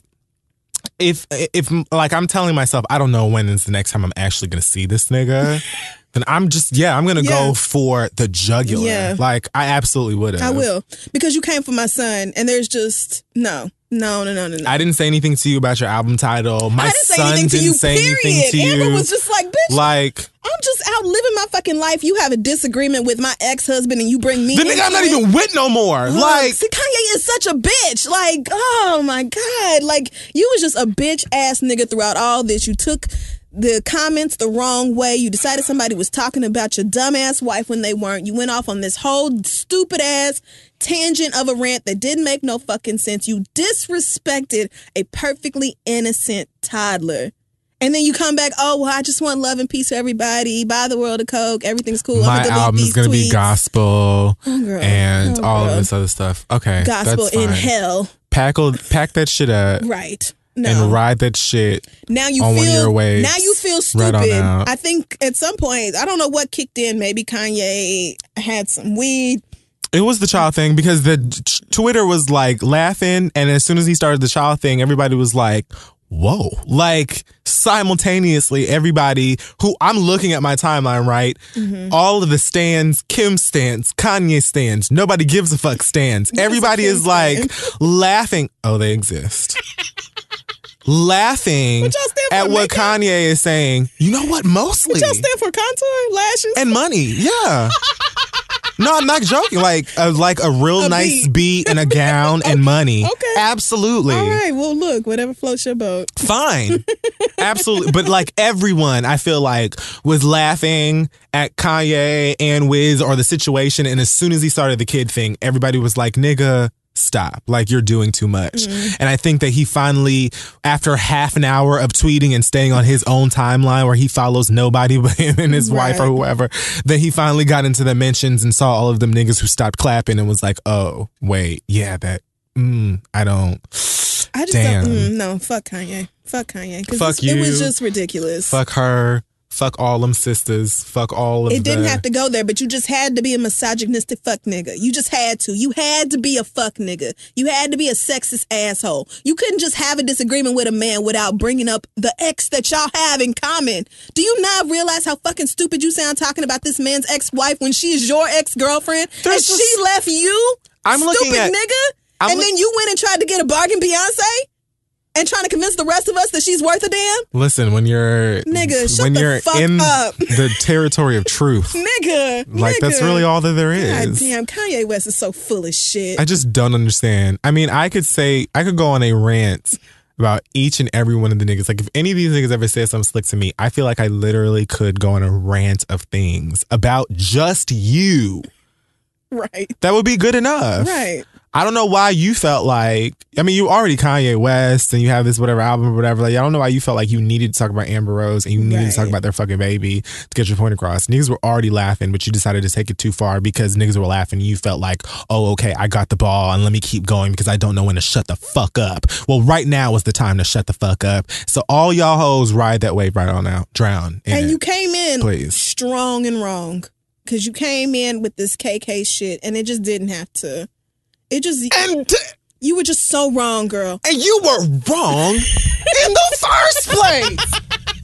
like I'm telling myself, I don't know when is the next time I'm actually gonna see this nigga, then I'm just, I'm gonna go for the jugular. Yeah. Like, I absolutely would have. I will. Because you came for my son, and there's just no. I didn't say anything to you about your album title. My son didn't say anything to you. Amber was just like, bitch, like, I'm just out living my fucking life. You have a disagreement with my ex-husband and you bring me the nigga I'm not even with no more. Like, see, Kanye is such a bitch. Like, oh my God. Like, you was just a bitch ass nigga throughout all this. You took the comments the wrong way. You decided somebody was talking about your dumbass wife when they weren't. You went off on this whole stupid ass tangent of a rant that didn't make no fucking sense. You disrespected a perfectly innocent toddler. And then you come back, oh, well, I just want love and peace for everybody. Buy the world of coke. Everything's cool. My album is going to be gospel and all of this other stuff. Okay. Gospel in hell. Pack that shit up. Right. No. And ride that shit now you on feel, one of your waves. Now you feel stupid. Right, I think at some point, I don't know what kicked in. Maybe Kanye had some weed. It was the child thing because the Twitter was like laughing. And as soon as he started the child thing, everybody was like, whoa. Like simultaneously, everybody who I'm looking at my timeline, right? Mm-hmm. All of the stans, Kim stans, Kanye stans, nobody gives a fuck stans. Everybody is like laughing. Oh, they exist. Laughing at what Kanye is saying. You know what? Mostly. What y'all stand for? Contour, lashes? And money. Yeah. No, I'm not joking. Like a real nice beat and a gown and money. Okay. Absolutely. All right. Well, look, whatever floats your boat. Fine. Absolutely. But like everyone, I feel like, was laughing at Kanye and Wiz or the situation. And as soon as he started the kid thing, everybody was like, nigga, stop. Like, you're doing too much. Mm-hmm. And I think that he finally, after half an hour of tweeting and staying on his own timeline where he follows nobody but him and his wife or whoever, then he finally got into the mentions and saw all of them niggas who stopped clapping and was like, oh, wait, yeah, that, I just don't, no, fuck Kanye. Fuck Kanye. Fuck you. It was just ridiculous. Fuck her. Fuck all them sisters. Fuck all of it. Didn't have to go there, but you just had to be a misogynistic fuck nigga. You just had to. You had to be a fuck nigga. You had to be a sexist asshole. You couldn't just have a disagreement with a man without bringing up the ex that y'all have in common. Do you not realize how fucking stupid you sound talking about this man's ex-wife when she is your ex-girlfriend and she left you? Stupid nigga. And then you went and tried to get a bargain Beyonce? And trying to convince the rest of us that she's worth a damn? Listen, when you're in the territory of truth, that's really all that there is. God damn, Kanye West is so full of shit. I just don't understand. I mean, I could go on a rant about each and every one of the niggas. Like, if any of these niggas ever say something slick to me, I feel like I literally could go on a rant of things about just you. Right. That would be good enough. Right. I don't know why you felt like, I mean, you already Kanye West and you have this whatever album or whatever. Like, I don't know why you felt like you needed to talk about Amber Rose and you needed to talk about their fucking baby to get your point across. Niggas were already laughing, but you decided to take it too far because niggas were laughing. You felt like, oh, okay, I got the ball and let me keep going because I don't know when to shut the fuck up. Well, right now is the time to shut the fuck up. So all y'all hoes ride that wave right on out. Drown. And you came in strong and wrong because you came in with this KK shit and it just didn't have to. It just you were just so wrong, girl. And you were wrong in the first place.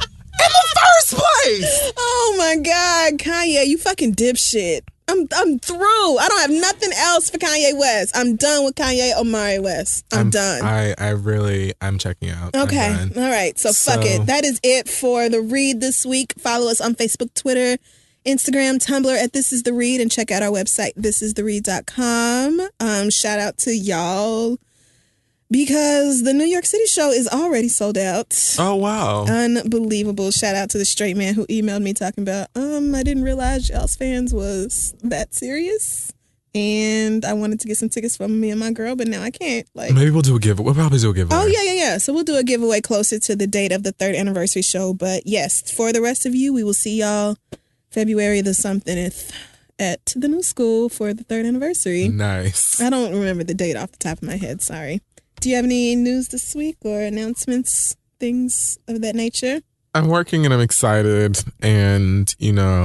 Oh my God, Kanye, you fucking dipshit. I'm through. I don't have nothing else for Kanye West. I'm done with Kanye Omari West. I'm done. I'm checking out. Okay. All right. So fuck it. That is it for The Read this week. Follow us on Facebook, Twitter, Instagram, Tumblr at This Is The Read, and check out our website, thisistheread.com. Shout out to y'all because the New York City show is already sold out. Oh, wow. Unbelievable. Shout out to the straight man who emailed me talking about, I didn't realize y'all's fans was that serious. And I wanted to get some tickets for me and my girl, but now I can't. Like, maybe we'll do a giveaway. We'll probably do a giveaway. Oh, yeah. So we'll do a giveaway closer to the date of the 3rd anniversary show. But yes, for the rest of you, we will see y'all February the somethingth at the New School for the 3rd anniversary. Nice. I don't remember the date off the top of my head. Sorry. Do you have any news this week or announcements, things of that nature? I'm working and I'm excited and,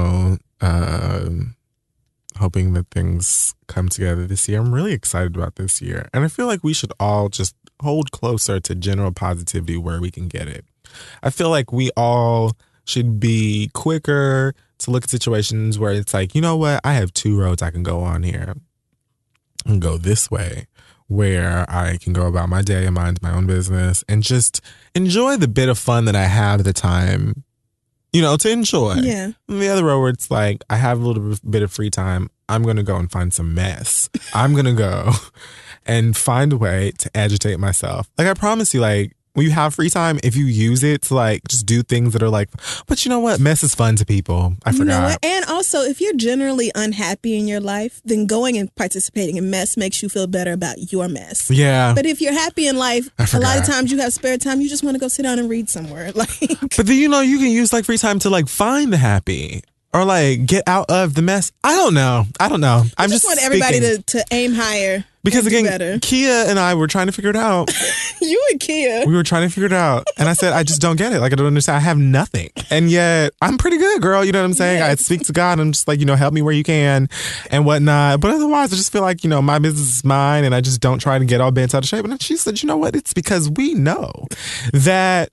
hoping that things come together this year. I'm really excited about this year. And I feel like we should all just hold closer to general positivity where we can get it. I feel like we all should be quicker to look at situations where it's like, you know what? I have 2 roads I can go on here. I can go this way, where I can go about my day and mind my own business and just enjoy the bit of fun that I have at the time, to enjoy. Yeah. And the other road where it's like, I have a little bit of free time. I'm going to go and find some mess. I'm going to go and find a way to agitate myself. Like, I promise you, like, when you have free time, if you use it to like just do things that are like, but you know what? Mess is fun to people. I forgot. You know what? And also, if you're generally unhappy in your life, then going and participating in mess makes you feel better about your mess. Yeah. But if you're happy in life, a lot of times you have spare time. You just want to go sit down and read somewhere. Like, but then, you know, you can use like free time to like find the happy. Or like get out of the mess. I don't know. I just want everybody to aim higher. Because again, Kia and I were trying to figure it out. You and Kia. We were trying to figure it out. And I said, I just don't get it. Like, I don't understand. I have nothing. And yet, I'm pretty good, girl. You know what I'm saying? Yes. I speak to God. And I'm just like, you know, help me where you can and whatnot. But otherwise, I just feel like, you know, my business is mine. And I just don't try to get all bent out of shape. And she said, you know what? It's because we know that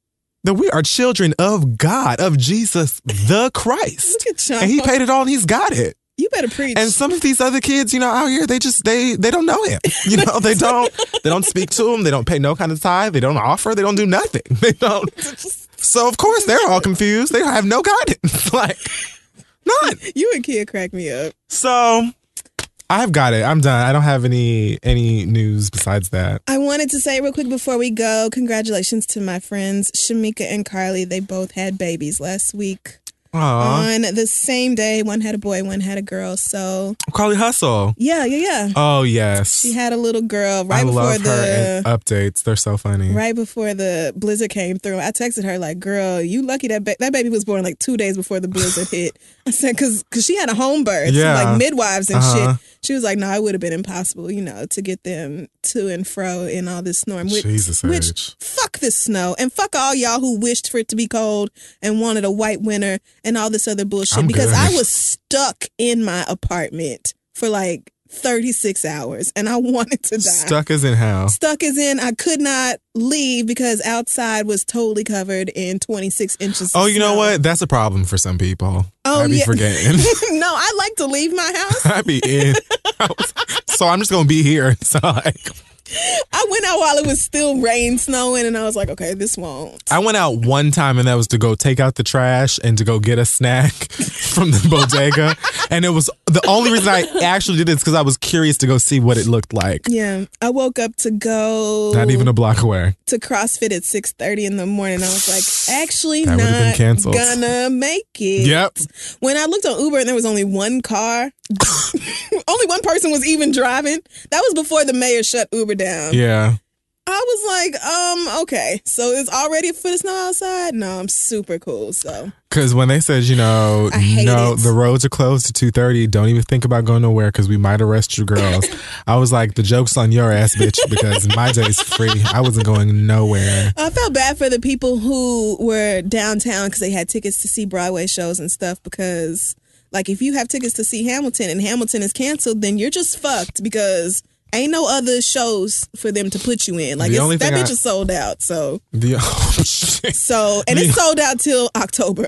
we are children of God, of Jesus the Christ. Look at y'all. And he paid it all and he's got it. You better preach. And some of these other kids, you know, out here, they don't know him. You know, they don't speak to him. They don't pay no kind of tithe. They don't offer. They don't do nothing. They don't. So of course they're all confused. They have no guidance. Like, none. You and Kia crack me up. So I've got it. I'm done. I don't have any news besides that. I wanted to say real quick before we go, congratulations to my friends Shamika and Carly. They both had babies last week. Aww. On the same day. One had a boy, one had a girl. So Carly Hustle. Yeah. Oh yes. She had a little girl I love her updates. They're so funny. Right before the blizzard came through, I texted her like, "Girl, you lucky that baby was born like 2 days before the blizzard hit." I said, "Cause she had a home birth, yeah, like midwives and shit." She was like, "No, it would have been impossible, you know, to get them to and fro in all this storm." Which fuck this snow and fuck all y'all who wished for it to be cold and wanted a white winter and all this other bullshit. Because I was stuck in my apartment for like 36 hours and I wanted to die. Stuck as in how? Stuck as in I could not leave because outside was totally covered in 26 inches of snow. You know what? That's a problem for some people. I be forgetting. No, I like to leave my house. I be in. So I'm just going to be here. So like... I went out while it was still snowing, and I was like, okay, this won't. I went out one time, and that was to go take out the trash and to go get a snack from the bodega. And it was the only reason I actually did it is because I was curious to go see what it looked like. Yeah. I woke up to go... Not even a block away. ...to CrossFit at 6:30 in the morning. I was like, actually that not gonna make it. Yep. When I looked on Uber and there was only one car... only one person was even driving. That was before the mayor shut Uber down. Yeah. I was like, okay, so it's already a foot of snow outside? No, I'm super cool, so. Because when they said, you know, no, the roads are closed to 2:30, don't even think about going nowhere because we might arrest you girls. I was like, the joke's on your ass, bitch, because my day's free. I wasn't going nowhere. I felt bad for the people who were downtown because they had tickets to see Broadway shows and stuff because... Like, if you have tickets to see Hamilton and Hamilton is canceled, then you're just fucked because ain't no other shows for them to put you in. Like, that bitch is sold out. So, it's sold out till October.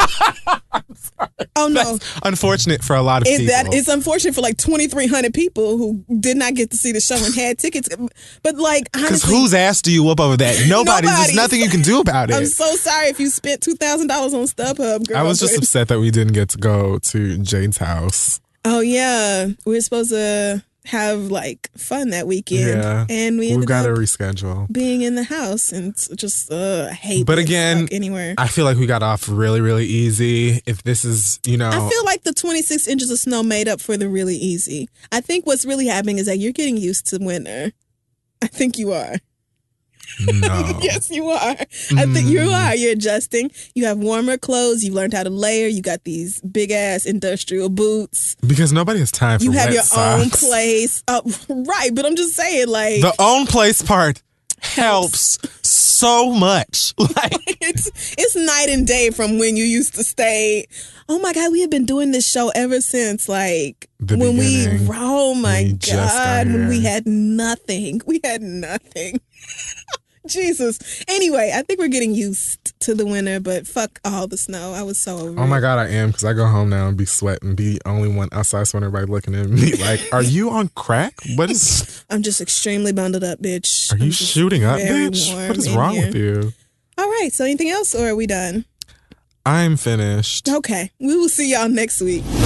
Oh, no. That's unfortunate for a lot of people. It's unfortunate for like 2,300 people who did not get to see the show and had tickets. But like, honestly. Because whose ass do you whoop over that? Nobody's. There's nothing you can do about it. I'm so sorry if you spent $2,000 on StubHub, girl. I was just upset that we didn't get to go to Jade's house. Oh, yeah. We were supposed to have like fun that weekend, and we've got to reschedule being in the house and just hate. But again, anywhere I feel like we got off really, really easy. If this is, you know, I feel like the 26 inches of snow made up for the really easy. I think what's really happening is that you're getting used to winter. I think you are. No. Yes, you are. I think you are. You're adjusting. You have warmer clothes. You've learned how to layer. You got these big ass industrial boots. Because nobody has time for you have your socks. own place. Right, but I'm just saying, like, the own place part helps so much. Like it's night and day from when you used to stay. Oh my God, we have been doing this show ever since like when we. Oh my God, when we had nothing. We had nothing. Jesus. Anyway, I think we're getting used to the winter, but fuck all the snow. I was so over Oh my God, I am, because I go home now and be sweating, be the only one outside, so everybody looking at me like, are you on crack? What is... I'm just extremely bundled up, bitch. Are you shooting up, bitch? What is wrong with you? All right, so anything else, or are we done? I'm finished. Okay, we will see y'all next week.